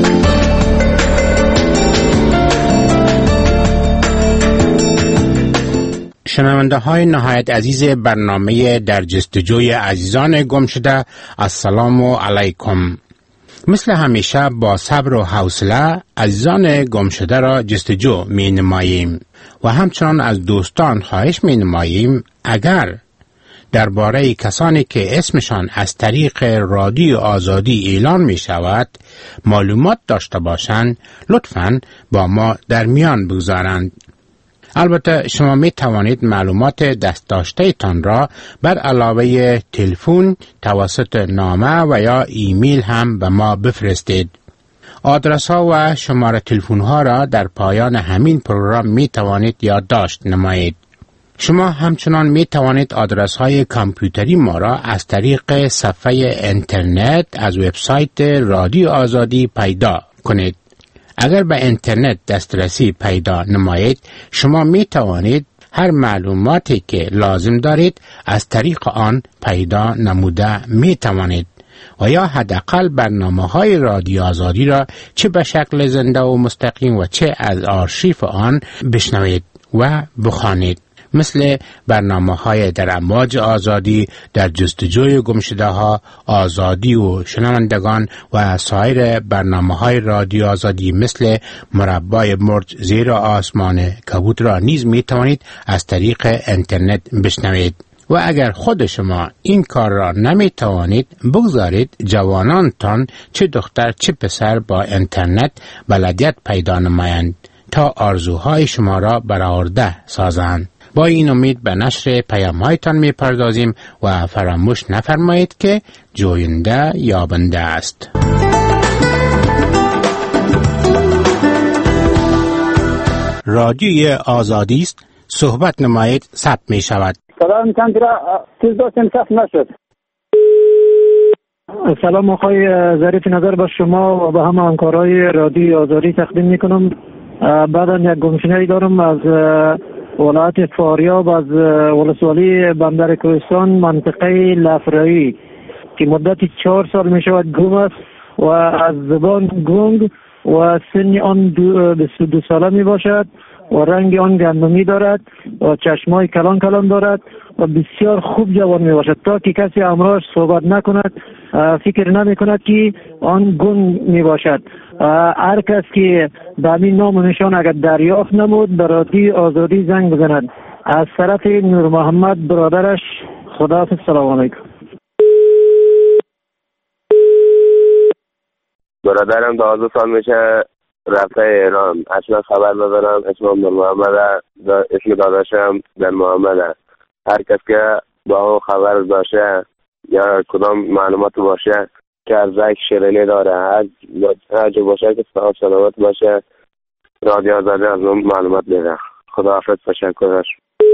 شنونده های نهایت عزیز برنامه در جستجوی عزیزان گم شده، السلام علیکم. مثل همیشه با صبر و حوصله عزیزان گم شده را جستجو می نماییم و همچنان از دوستان خواهش می نماییم اگر درباره کسانی که اسمشان از طریق رادیو آزادی اعلان می شود معلومات داشته باشند لطفاً با ما در میان بگذارند. البته شما می توانید معلومات دست داشته تان را بر علاوه تلفن، توسط نامه و یا ایمیل هم به ما بفرستید. آدرس ها و شماره تلفن ها را در پایان همین پروگرام می توانید یادداشت نمایید. شما همچنان می توانید آدرس های کامپیوتری ما را از طریق صفحه اینترنت از وبسایت رادیو آزادی پیدا کنید. اگر به اینترنت دسترسی پیدا نمایید شما می توانید هر معلوماتی که لازم دارید از طریق آن پیدا نموده می توانید و یا حداقل برنامه‌های رادیو آزادی را چه به شکل زنده و مستقیم و چه از آرشیف آن بشنوید و بخوانید، مثل برنامه‌های در امواج آزادی، در جستجوی گمشده ها، آزادی و شنوندگان و سایر برنامه‌های رادیو آزادی مثل مربای مرج زیر آسمان کبوتر را نیز می توانید از طریق اینترنت بشنوید. و اگر خود شما این کار را نمی توانید بگذارید جوانانتان چه دختر چه پسر با اینترنت بلدیت پیدا نمایند تا آرزوهای شما را برآورده سازند. با این امید به نشر پیام‌هایتان می‌پردازیم و فراموش نفرمایید که جوینده یابنده است. رادیوی آزادی است، صحبت نمایید، ثبت می شود. سلام چندرا چیز داشتم ثبت نشد. سلام آقای ظریف نظر با شما و به همه همکارای رادیوی آزادی تقدیم میکنم. بعدا یک گمشدگی دارم از ولایت فاریاب از ولسوالی بندر کوهستان منطقه لفرایی که مدت چهار سال می شود گم است و از زبان گنگ و سن آن دو, دو ساله می باشد و رنگ آن گندمی دارد و چشمای کلان کلان دارد و بسیار خوب جوان می باشد تا که کسی امراش صحبت نکند فکر نمی کند که آن گنگ می باشد. هر کس که به همین نام و نشان اگر دریافت نمود به رادیو آزادی زنگ بزند. از طرف نور محمد برادرش. خداحافظ. سلام علیکم. برادرم دوازده سال میشه رفته ایران. اصلا خبر ندارم. اسمم نور محمد، اسم داداشم در محمد. هر کس که با خبر داشته یا کدام معلومات باشه که ارزش شیرینی داره، هر جا باشه که صاحب سلامت باشه، رادیو آزادی از اون معلومات میده. خداحافظ. تشکرش.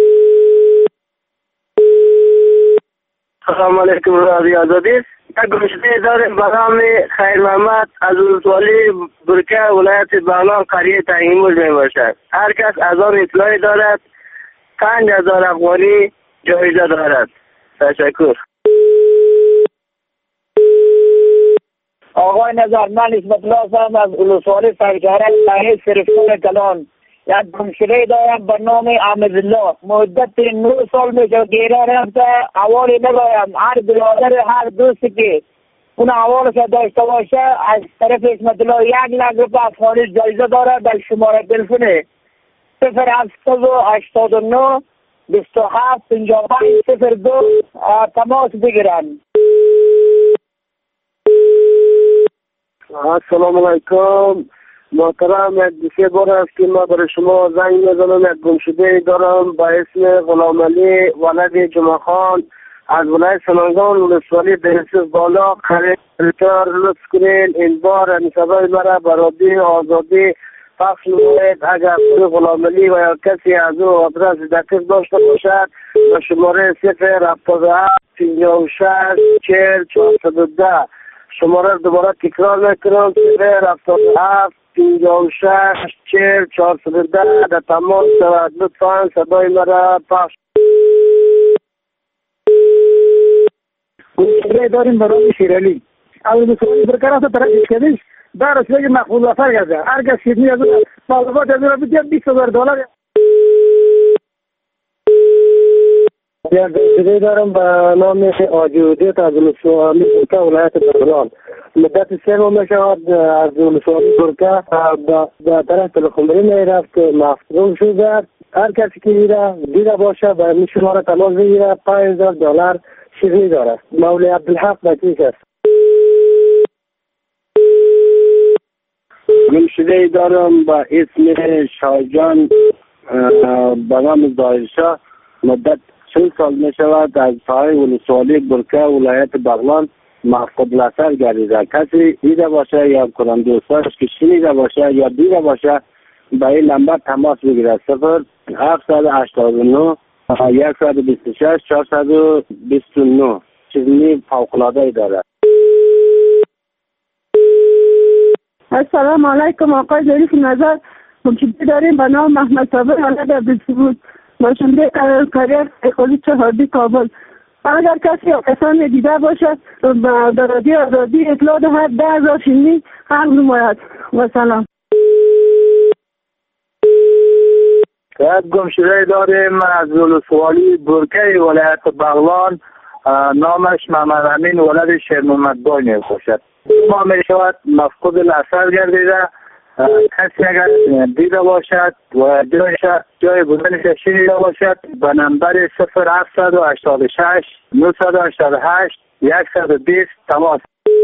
سلام علیکم. رادیو آزادی یک گمشده داریم به نام خیر محمد از ولسوالی برکه ولایت بغلان قریه تنگیموز می باشد. هر کس از آن اطلاعی دارد پنج هزار افغانی جایزه دارد. تشکر. آقای نظر، من نسبت الله هستم از ولسوالی سرکاره قریه سرفون کلان. یک گمشده دارم به نام احمد الله. مدت نه سال میشه گیره رفته. حوالی ندارم. هر برادر هر دوستی که اون حوالش داشته باشه از طرف اسمت الله یک لک روپیه افغانی جایزه داره. در شماره تلفن صفر هفتصد و هشتاد و نه بیست و هفت پنجاه و پنج صفر دو تماس بگیرن. السلام علیکم محترم. یک سه بار است که ما برای شما زنگ میزنم. یک گمشده دارم با اسم غلام علی ولد جمعه خان از ولایت سمنگان ولسوالی دهسوز بالا قریه لطف کنین این بار صدای مرا به رادیو آزادی پخش نمایید. اگر غلام علی و یا کسی از او آدرس دقیق داشته باشد به شماره صفر هفتاد و هفت پنجاه و شش چهل چهارصد و ده شماره دوباره تکرار میکنم صفر هفتاد و هفت پنجاه و شش چهل چهارصد و ده در تماس شود. لطفا صدای مرا پخش. گمشده داریم برای شیرالی از ولسوالی برکه رفته طرف اشکدیش در رسیده مقبول وفر گرده. هر کس که از اون معلومات از اون را بگید بیست هزار دلار. یک گمشده دارم به نام آجودیت از ولسوالی برکه ولایت بغلان. مدت سه ماه میشود از ولسوالی برکه به طرف تلخمبری میرفت مفهوم شده. هر کسی که دیده دیده باشه به این شماره تماس بگیره. پنج هزار دلار شیرینی داره. مولی عبدالحق بچیش است. گمشده دارم با اسم شاهجان به نام ظاهرشاه. مدت چند سال می شود از ساحه ولسوالی برکه ولایت بغلان مفقود الاثر گردیده. کسی دیده باشه یا کنم دوستاش که شنیده باشه یا دیده باشه به این نمبر تماس بگیره. صفر هفتصد و هشتاد و نه صد و بیست و شش چهارصد و بیست و نه. چیزی فوق‌العاده داره. السلام علیکم آقای ظریف نظر. گمشده داریم به نام محمد صابر ولد عبدالثبوت باشنده قریه اقالی چهاردی کابل. اگر کسی یا کسانی دیده باشد در رادیو آزادی اطلاع دهد ده هزار شیرینی حق نماید. و سلام. یک گمشده داریم از ولسوالی برکه ولایت بغلان. نامش محمد امین ولد شیر محمد بای می باشد. ما می شود مفقود الاثر گردیده. کسی اگر دیده باشد و جایش جای بودنش شنیده باشد به نمبر صفر هفتصد و هشتاد و شش نهصد و هشتاد و هشت صد و بیست تماس.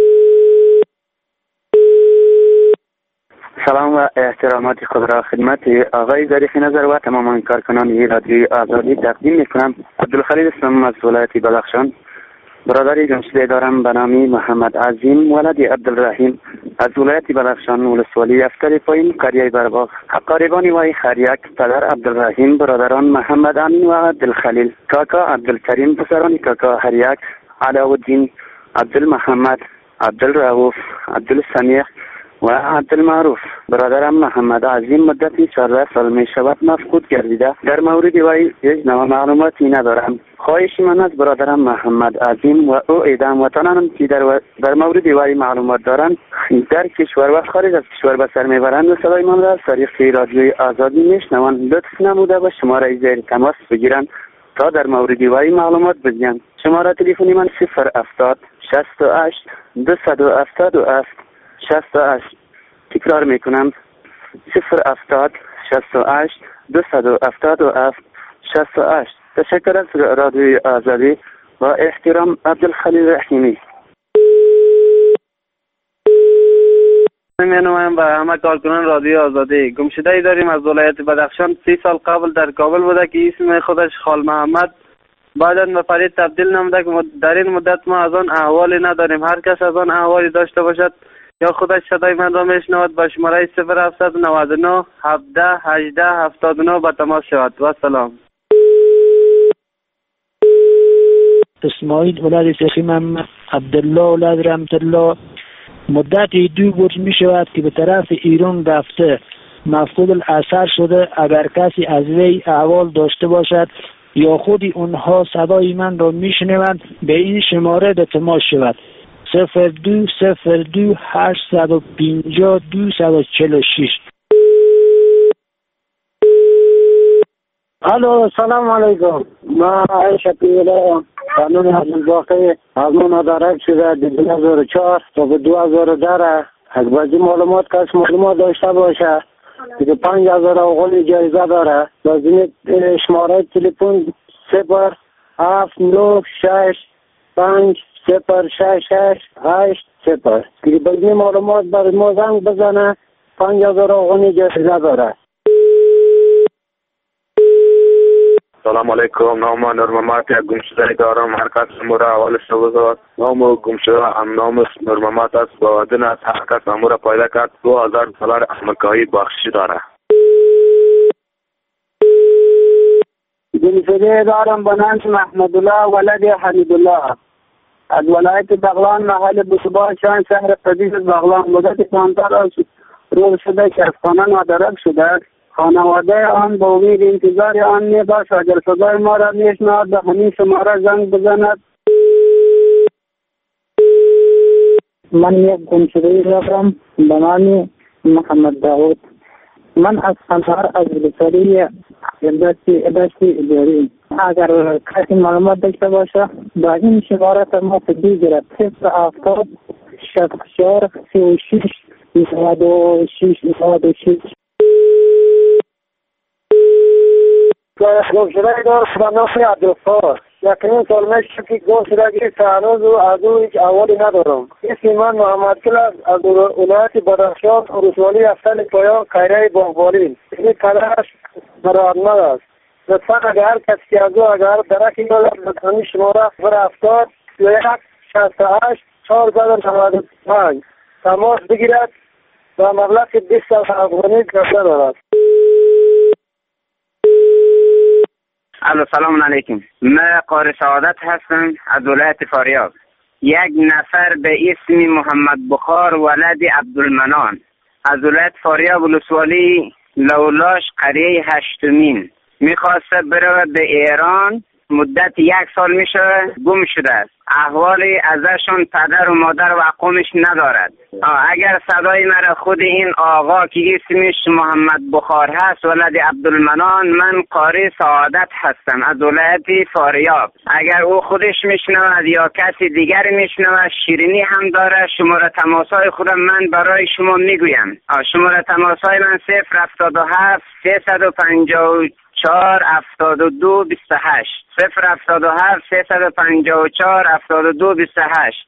سلام و احترامات خود را خدمت آقای ظریف نظر و تمام کارکنان رادیو آزادی تقدیم میکنم. عبدالخلیل اسلام از ولایت بدخشان. برادری گمشده دارم به نام محمد عظیم ولد عبدالرحیم از ولایت بدخشان ولسوالی افتر پایین قریه برباغ. قاربان وی خریک پدر عبدالرحیم، برادران محمد امین و عبدالخلیل، کاکا عبدالکریم، پسران کاکا هریک، علاءالدین، عبدالمحمد، عبدالرؤوف، عبدالسمیع و عبدالمعروف برادرم محمد عظیم مدتی چهارده سال می شود مفقود گردیده. در مورد وی هیچ نوع معلوماتی ندارم. خواهش من از برادرم محمد عظیم و او ایدام وطنانم که در, و... در مورد وی معلومات دارند در کشور و خارج از کشور به سر میبرند و صدای من را از طریق رادیوی آزادی میشنوند. لطف نموده و شماره زیر تماس بگیرند تا در مورد وی معلومات بدهند. شماره تلفنی من صفر هفتاد شصت و هشت دویست و هفتاد و هفت شصت و هشت. تکرار میکنم صفر هفتاد شصت و هشت دویست و هفتاد و هفت شصت و هشت. تشکر از رادیوی آزادی و احترام. عبدالخلیل رحیمی. می‌نویم به همه کارکنان رادیو آزادی. گمشده‌ای داریم از ولایت بدخشان. سی سال قبل در کابل بوده که اسم خودش خال محمد بعدا به فرید تبدیل نموده که در این مدت ما از آن احوالی نداریم. هر کس از آن احوالی داشته باشد یا خودش صدای من را میشنود با شماره صفر هفتصد و نود و نه هفده هجده هفتاد و نه به تماس شود. و سلام. اسماعیل ولد شیخی محمد عبدالله ولد رحمت الله. مدتی دو بود می شود که به طرف ایران رفته مفقود الاثر شده. اگر کسی از وی احوال داشته باشد یا خودی اونها صدای من را می شنوند به این شماره به تماس شود. صفر دو صفر دو هشتصد و پنجاه دویست و چهل و شش. الو سلام علیکم. ما شکیلا قانون حزب واقعی از ما مدارک شده دو هزار و چهار تا به دو هزار و ده. از بعضی معلومات کس معلومات داشته باشه که پنج هزار اوغل جایزه داره. بعضی شماره تلفن صفر هفت نه شش پنج صفر شش شش هشت صفر. که بعضی معلومات بر ما زنگ بزنه پنج هزار اوغل جایزه داره. سلام علیکم. نام نورمامات یک گمشده دارم. حرکت امور اول شبزاد نام گمشده هم نام نورمامات است. با دن از حرکت امور پیدا کرد دو هزار دلار احمقایی بخشی داره. گمشده دارم به نام محمد الله ولد حمیدالله از ولایت بغلان محل بسباشان شهر قدیس بغلان. مدت پانزده روز شده که از خانه مدرک شده. خانواده آن با امید انتظار آن می باشد اگر صدای ما را میشنود به همین شماره زنگ بزند. من یک گمشده‌ای دارم به نام محمد داود. من از خانهار از ولسوالی دشتی اداری. اگر کسی معلومات داشته باشه با این شماره تماس بگیرد. صفر هفتاد شصت و چهار سی و شش نود و شش نود و شش. گمشده دار به نام عبدالفار. یکنین سال میشه که گمشدگی تعنوز و از او هیچ اولی ندارم. اسم من محمد کل از ولایت بدخشان ولسوالی افسل پایان قیره باغبالین. این کلش مرادمد است. لطفا اگر هر کسی که از او اگر درکی دارد به همین شماره صفر هفتاد سی و یک شصت و هشت چهارصد و نود و پنج تماس بگیرد و مبلغ بیست افغانی گرفته دارد. الو سلام علیکم. من قاری سعادت هستم از ولایت فاریاب. یک نفر به اسم محمد بخار ولد عبدالمنان از ولایت فاریاب ولسوالی لولاش قریه هشتمین میخواسته بره به ایران. مدت یک سال میشه گم شده است. احوالی ازشون پدر و مادر و قومش ندارد. اگر صدای مرا خود این آقا که اسمش محمد بخار هست ولد عبدالمنان، من قاری سعادت هستم از ولایت فاریاب، اگر او خودش میشنود یا کسی دیگر میشنود شیرینی هم داره، شماره تماسهای خودم من برای شما میگویم. شماره تماسهای من صفر هفتاد و هفت سیصد و پنجاه و چهار هفتاد و دو بیست و هشت صفر هفتاد و هفت سیصد و پنجاه و چهار هفتاد و دو بیست و هشت.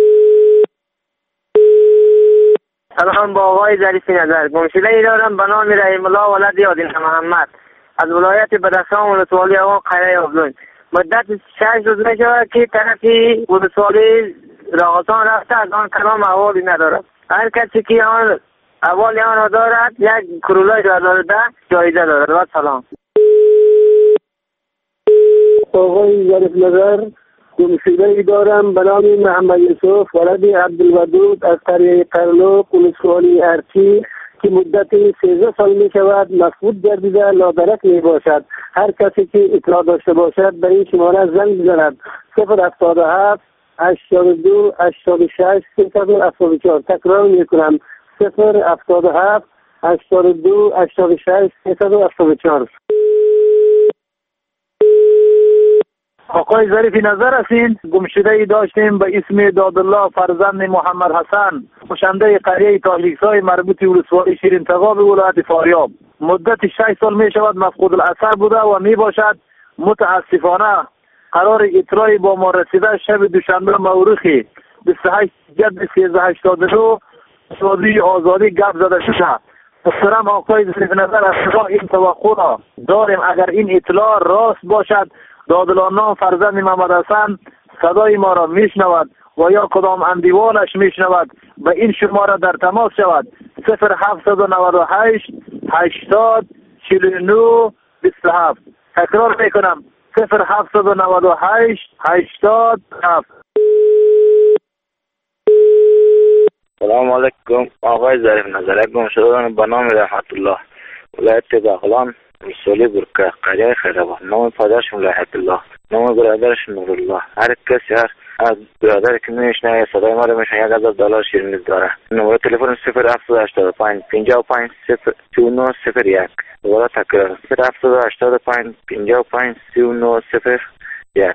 سلام با آقای ظریفی نظر. گمشده ای دارم به نام رحیم الله ولد یادین محمد از ولایت بدخشان ولسوالی آقا قریه آبلون. مدت شش روز می شود که طرفی ولسوالی راغستان رفته، از آن کلام احوالی ندارد. هر کسی که آن احوالی آن را دارد یک کرولای دارد جایزه دارد. و سلام. آقای ظریف نظر گمشده‌ای دارم به نام محمد یوسف ولد عبدالودود از قریه قرلوق ولسوالی ارچی که مدت سیزده سال می شود مفقود گردیده لادرک می باشد. هر کسی که اطلاع داشته باشد به این شماره زنگ بزند. صفر هفتاد و هفت هشتاد و دو هشتاد و شش سیصد و هفتاد و چهار. تکرار می کنم صفر هفتاد و هفت هشتاد و دو هشتاد و شش سیصد و هفتاد و چهار. آقای ظریفی نظر هستین. گمشده ای داشتیم به اسم دادالله فرزند محمد حسن، باشنده قریه تاجیکسای مربوط ولسوالی شیرین تقاب ولایت فاریاب. مدت شش سال می شود مفقود الاثر بوده و می باشد. متاسفانه قرار اطلاعی با ما رسیده شب دوشنبه مورخی بیست و هشت جد سیزده هشتاد و دو سازی آزادی گپ زده شده. محترم آقای ظریف نظر از شما این توقع را داریم اگر این اطلاع راست باشد دادالله فرزند محمد حسن صدای ما را میشنود و یا کدام اندیوالش میشنود به این شماره در تماس شود. صفر هفتصد و نود و هشت هشتاد چهل و نه بیست و هفت. تکرار میکنم صفر هفتصد و نود و هشت هشتاد هفت. سلام علیکم آقای ظریف نظر. گمشده به نام رحمت الله ولایت بغلان ولسوالی برکه قریه خیراباد. نام پدرش رحمت الله، نام برادرش نورالله. هر کسی هر از برادر که میشنه صدای ما رو میشنه یک هزار دلار شیرینی داره. نمره تلفن صفر هفتصد و هشتاد و پنج پنجاه و پنج صفر سی و نه صفر یک. دوباره تکرار صفر هفتصد و هشتاد و پنج پنجاه و پنج سی و نه صفر یک.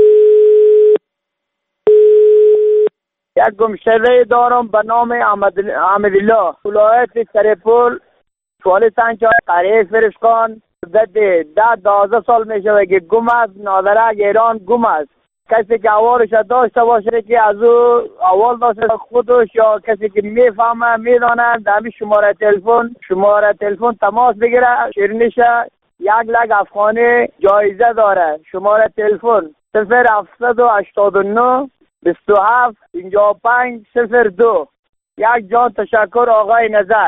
یک گمشده دارم به نام احمدالله ولایت سرپل ولسوالی سنجار قریه فرشکان. مدت ده دوازده سال میشه که گم است. نادرک ایران گم است. کسی که اولش داشته باشه که از او اول داشته خودش یا کسی که میفهمه میدانه در همین شماره تلفن شماره تلفن تماس بگیره. شیرینیش یک لک افغانی جایزه داره. شماره تلفن صفر هفتصد و هشتاد و نه بیست و هفت پنجاه و پنج صفر دو. یک جان تشکر آقای نظر.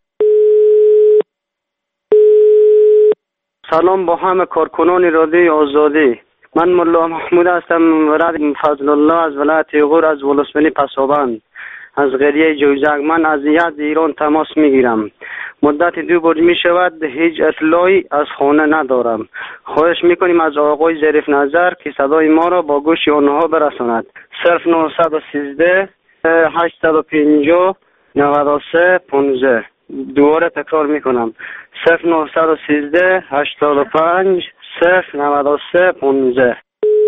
سلام با همه کارکنان رادیوی آزادی. من ملا محمود هستم ولد فضل الله از ولایت غور از ولسوالی پسابند از قریه جوزک. من از یزد ایران تماس میگیرم. مدت دو بار می شود هیچ اطلاعی از خانه ندارم. خواهش میکنیم از آقای ظریف نظر که صدای ما را با گوش آنها برساند. صرف نهصد و سیزده هشتصد و پنجاه نود و سه پانزده. دوباره تکرار میکنم صفر نهصد و سیزده هشتاد و پنج صفر نود و سه پانزده.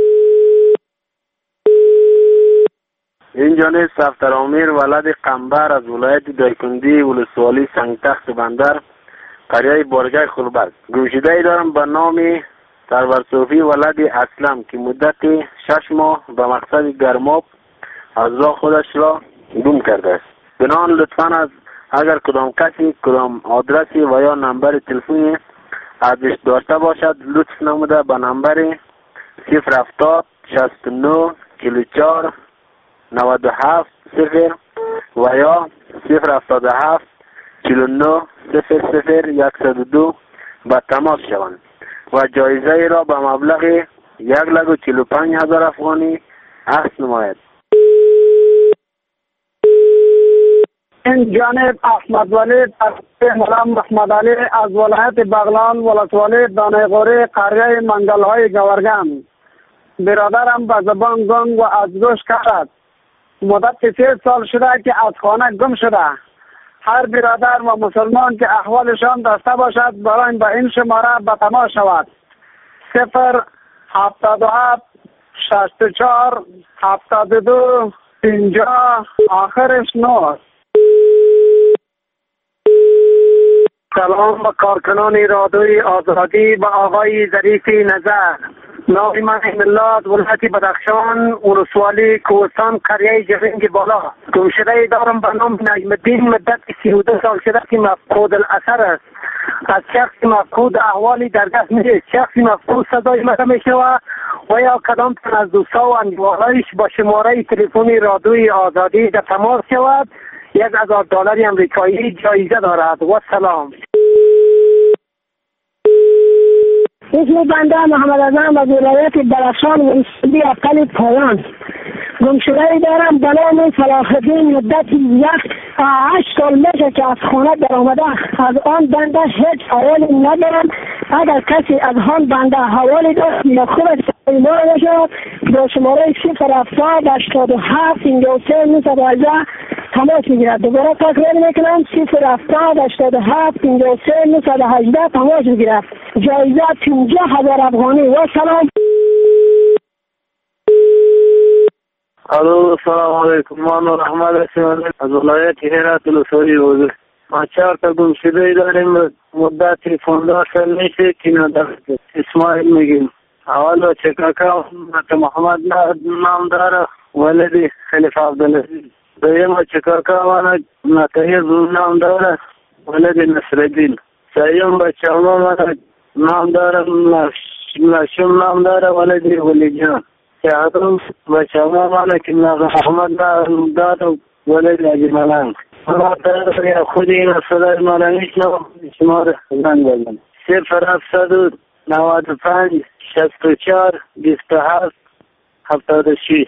اینجا نیست سفتر امیر ولد قنبر از ولایت دایکندی ولسوالی سنگتخت بندر قریه بارگاه خلبک. گمشده ای دارم به نام سرور صوفی ولد اسلم که مدت شش ماه به مقصد گرماب از راه خودش را گم کرده است. بنان لطفاً از اگر کدام کسی کدام آدرسی و یا نمبر تلفنی ازش داشته باشد لطف نموده به نمبر صفر هفتاد شصت و نه چهل و چهار نود و هفت صفر و یا صفر هفتاد و هفت چهل و نه صفر صفر صد و دو به تماس شوند و جایزه ای را به مبلغ یک لک و چهل و پنج هزار افغانی عکس نماید. این جانب احمد ولی ملام محمد علی از ولایت بغلان ولسوالی دانه‌قوری قریه منگل‌های گورگم. برادرم به زبان گنگ و از گوش کرد. مدت سه سال شده که از خانه گم شده. هر برادر و مسلمان که احوالشان داشته باشد برای به این شماره به تماس شود. صفر هفتاد و هفت شصت و چهار هفتاد و دو پنجاه آخرش نه. سلام به کارکنان رادیوی آزادی و آقای ظریفی نظر. نام من ملت ولایت بدخشان ولسوالی کوهستان قریه جرنگ بالا. گمشده ای دارم به نام نجم الدین مدت سی و دو سال شده که مفقود الاثر است. از شخص مفقود احوالی در دست نیست. شخص مفقود صدای مرا میشنود و یا کدام تن از دوستا و اندوالایش با شماره تلفنی رادیوی آزادی در تماس شود یک هزار دلار امریکایی جایزه دارد. و سلام. اسم بنده محمد اعظم از ولایت بدخشان ولسوالی افغان پایان. گمشده‌ای دارم به نام صلاح الدین. مدت یک هشت سال میشه که از خانه در آمده. از آن بنده هیچ حوالی ندارم. اگر کسی از آن بنده حوالی داشت یا خوب ما باشد با شماره صفر هفتاد هشتاد و هفت پنجاه و سه نود و هجده تماس میگیرد. دوباره تکرار میکنم صفر هفتاد هشتاد و هفت پنجاه و سه نود و هجده تماس میگیرد. جایزه پنجاه هزار افغانی. و سلام. الو سلام علیکم. ما نور احمد هستم از ولایت هرات ولسوالی روزه. ما چهار تا گمشده داریم. مدت پانزده سال میشه که نداریم. اسماعیل میگیم. اول چکاکا محمد نام داره ولدی خلیفه عبدالعزیز. دویم چکاکا وانا نتهیر نام داره ولدی نصرالدین. سوم بچه ما نام داره نشم نام داره ولدی ولی جان. چهارم بچه ما مانا که محمد نام داره ولدی اجمالان. ما داره خودی این صدای ما را میشنم شما را زنگ بزن. صفر هفتصد و نود و پنج شصت و چهار بیست و هفت هفتاد و شش.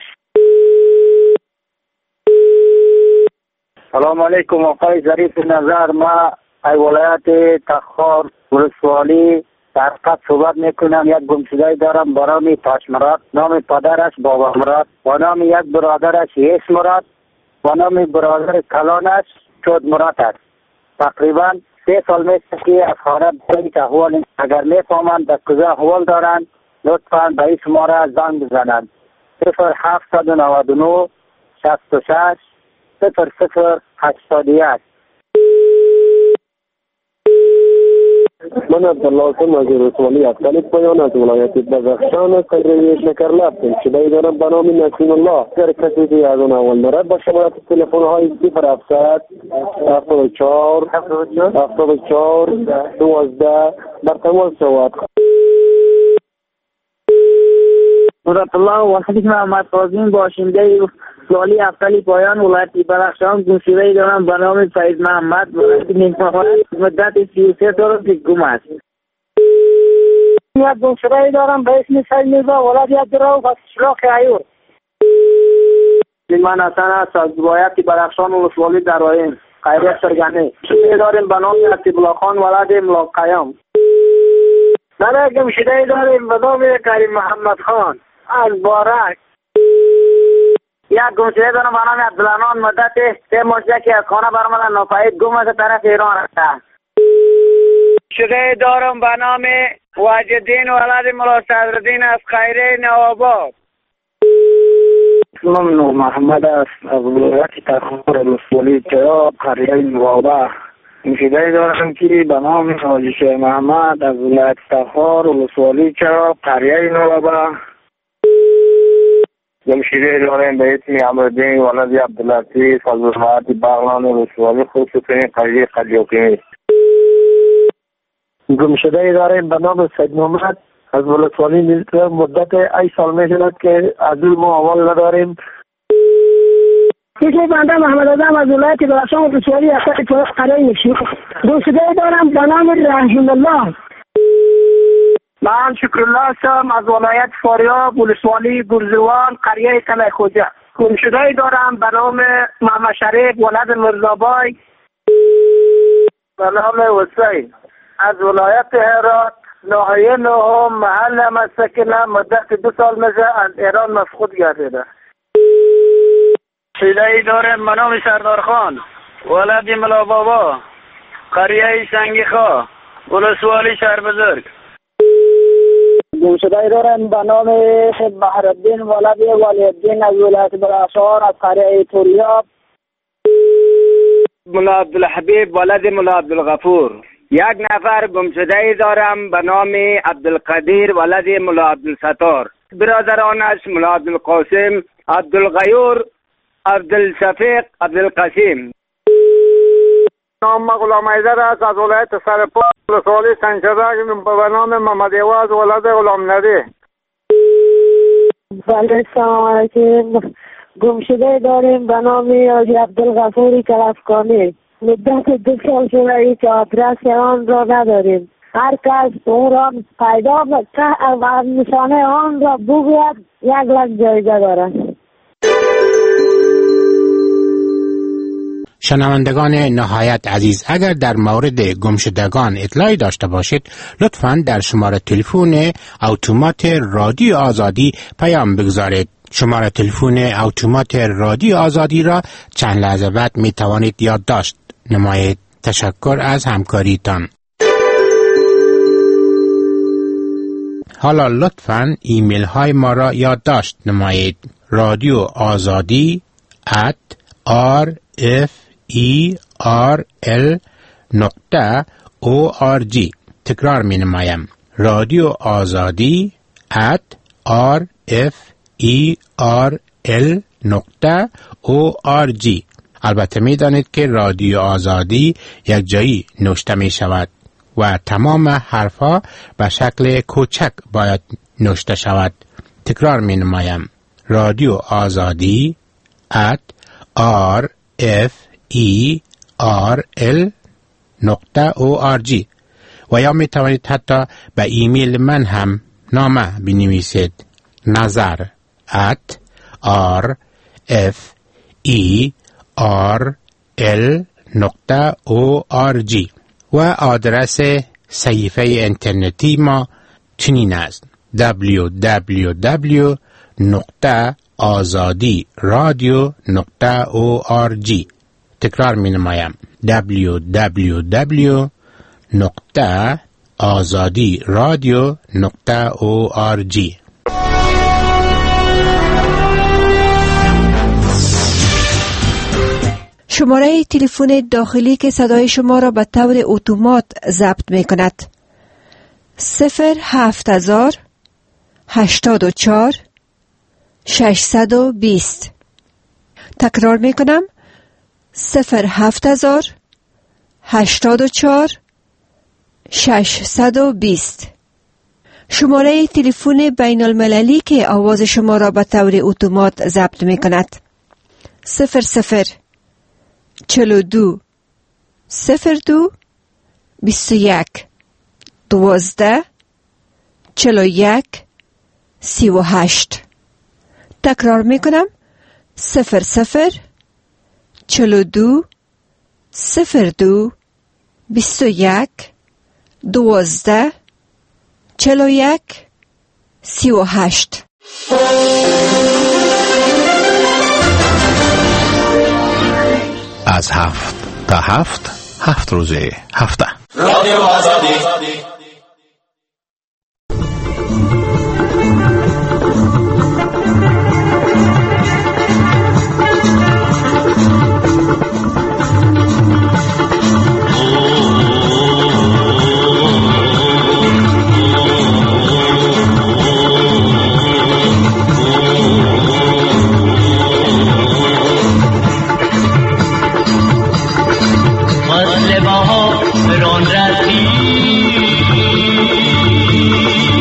سلام علیکم آقای ظریف نظر. ما ای ولایت تخار ولسوالی در قد صحبت میکنم. یک گمشده دارم با نام تاج مراد. نام پدرش بابا مراد و نام یک برادرش هیس مراد و نام برادر کلانش چود مراد است. تقریبا سه سال میشه که از خانه برای احوال اگر میفهمند در کجا احوال دارند لطفا به این شماره زنگ بزنند. صفر هفتصد و نود و نه شصت و شش صفر صفر هشتاد و یک. من عبدالله حسین از ولسوالی افغان پایان از ولایت بدخشان قدره شکرلب گمشده دارم به نام نسیم الله. اگر کسی که از آن اول دارد با شماره تلفن های صفر هفتصد هفتاد و چهار هفتاد و چهار دوازده بر تماس شود. مراد الله وحید محمد قاسم باشنده ولسوالی افغان پایان ولایت بدخشان گمشده دارم به نام فیض محمد ولایت نیم‌پهن. مدت سی و سه سال که گم است. یک گمشده دارم به اسم سید میرزا ولایت یزدراو و شلاخ عیور. من حسن است از ولایت بدخشان ولسوالی درایم خیریه سرگنی. گمشده داریم به نام عتیق الله خان ولایت ملاقیام. من گمشده داریم به نام کریم محمد خان از بارک. یک گمشده دارم به نام عبدالعنان. مدت سه ماه که از خانه برآمدن ناپدید گم است طرف ایران رفته. گمشده دارم به نام واجدین ولد ملا صدرالدین از خیره نوآباد. اسمم نور محمد است از ولایت تخار ولسوالی چرا قریه نوآباد. گمشده دارم که به نام حاجی شیخ محمد از ولایت تخار ولسوالی چرا قریه نوآباد. گمشده داریم به اسم عمرالدین ولد عبداللطیف از ولایت بغلان ولسوالی خصوصی قریه قلیوقی. گمشده داریم به نام سید محمد از ولسوالی نیلتر. مدت ای سال می شود که از دل ما اول نداریم. اسم بنده محمد اعظم از ولایت بدخشان ولسوالی افغان قریه نشی. گمشده دارم به نام رحیم الله. من شکرالله هستم از ولایت فاریاب ولسوالی گرزوان قریه کلای خوجه. گمشده دارم به نام محمد شریف ولد مرزابای. به نام حسین از ولایت هرات ناحیه نهم محل مسکنه. مدت دو سال میشه از ایران مفقود گردیده. گمشده دارم به نام سردار خان ولد ملا بابا قریه سنگی خواه ولسوالی شهر بزرگ. گمشده دارم به نام بحرالدین ولد ولی الدین از ولایت بدخشان از قریه توریاب. ملا عبدالحبیب ولد ملا عبدالغفور. یک نفر گمشده دارم به نام عبدالقدیر ولد ملا عبدالستار. برادرانش ملا عبدالقاسم عبدالغیور عبدالشفیق عبدالقسیم. نام غلام ایزر است از ولایت سرپا ولسوالی سنجده به نام محمد ایواز ولد غلام نبی. بله سلام علیکم. گمشده داریم به نام حاجی عبدالغفوری کلفکانی. مدت دو سال شده که آدرس آن را نداریم. هر کس او را پیدا و نشانه آن را بگوید یک لک جایزه دارد. شنوندگان نهایت عزیز، اگر در مورد گمشدگان اطلاعی داشته باشید لطفاً در شماره تلفن اتومات رادیو آزادی پیام بگذارید. شماره تلفن اتومات رادیو آزادی را چند لحظه بعد می توانید یادداشت نمایید. تشکر از همکاریتان. حالا لطفاً ایمیل های ما را یادداشت نمایید. رادیو آزادی ات آر اف ای آر ال نقطه او آر جی. تکرار می نمایم. رادیو آزادی ات آر اف ای آر ال نقطه او آر جی. البته می دانید که رادیو آزادی یک جایی نوشته می شود و تمام حرفها به شکل کوچک باید نوشته شود. تکرار می نمایم. رادیو آزادی ات آر اف ای آر ال نقطه او آر جی. و یا می توانید حتی به ایمیل من هم نامه بنویسید. نظر ات آر اف ای آر ال نقطه او آر جی. و آدرس صفحه اینترنتی ما چنین است: دبلیو دبلیو دبلیو نقطه آزادی رادیو نقطه او آر جی. تکرار می نمایم. دبلیو دبلیو دبلیو نقطه آزادی رادیو نقطه او آر جی. شماره تلفن داخلی که صدای شما را به طور اتومات ضبط می کند: صفر هفت هزار هشتاد و چهار ششصد و بیست. تکرار می کنم: صفر هفت هزار هشتاد و چهار ششصد و بیست. شماره تلفن بین المللی که آواز شما را به طور اتومات ضبط می کند: صفر صفر چهل و دو صفر دو بیست و یک دوازده چهل و یک سی و هشت. تکرار می کنم: صفر صفر چهل و دو صفر دو بیست و یک دوازده چهل و یک سی و هشت. از هفت تا هفت هفت روزه هفته رادیو آزادی.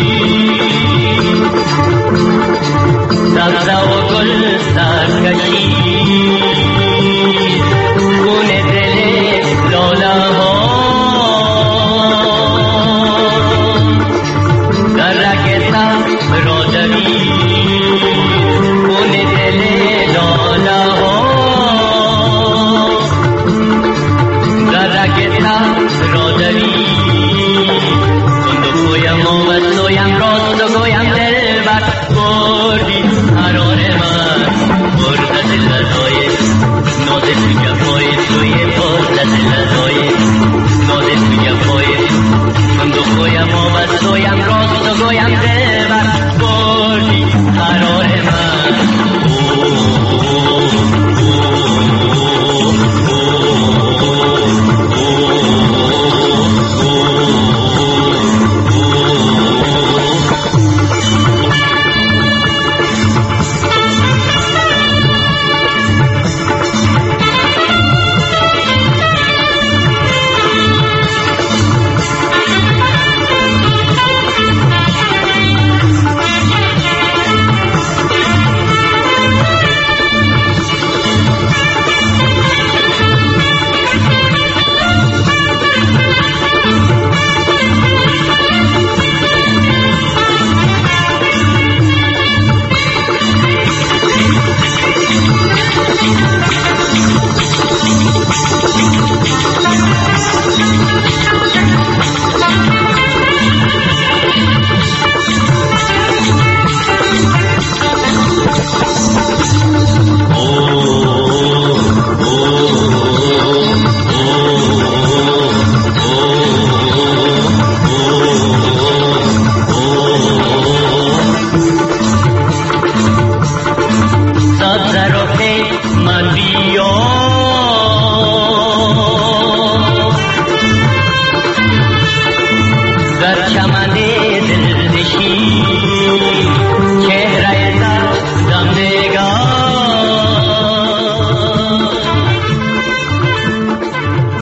Gul sar kashi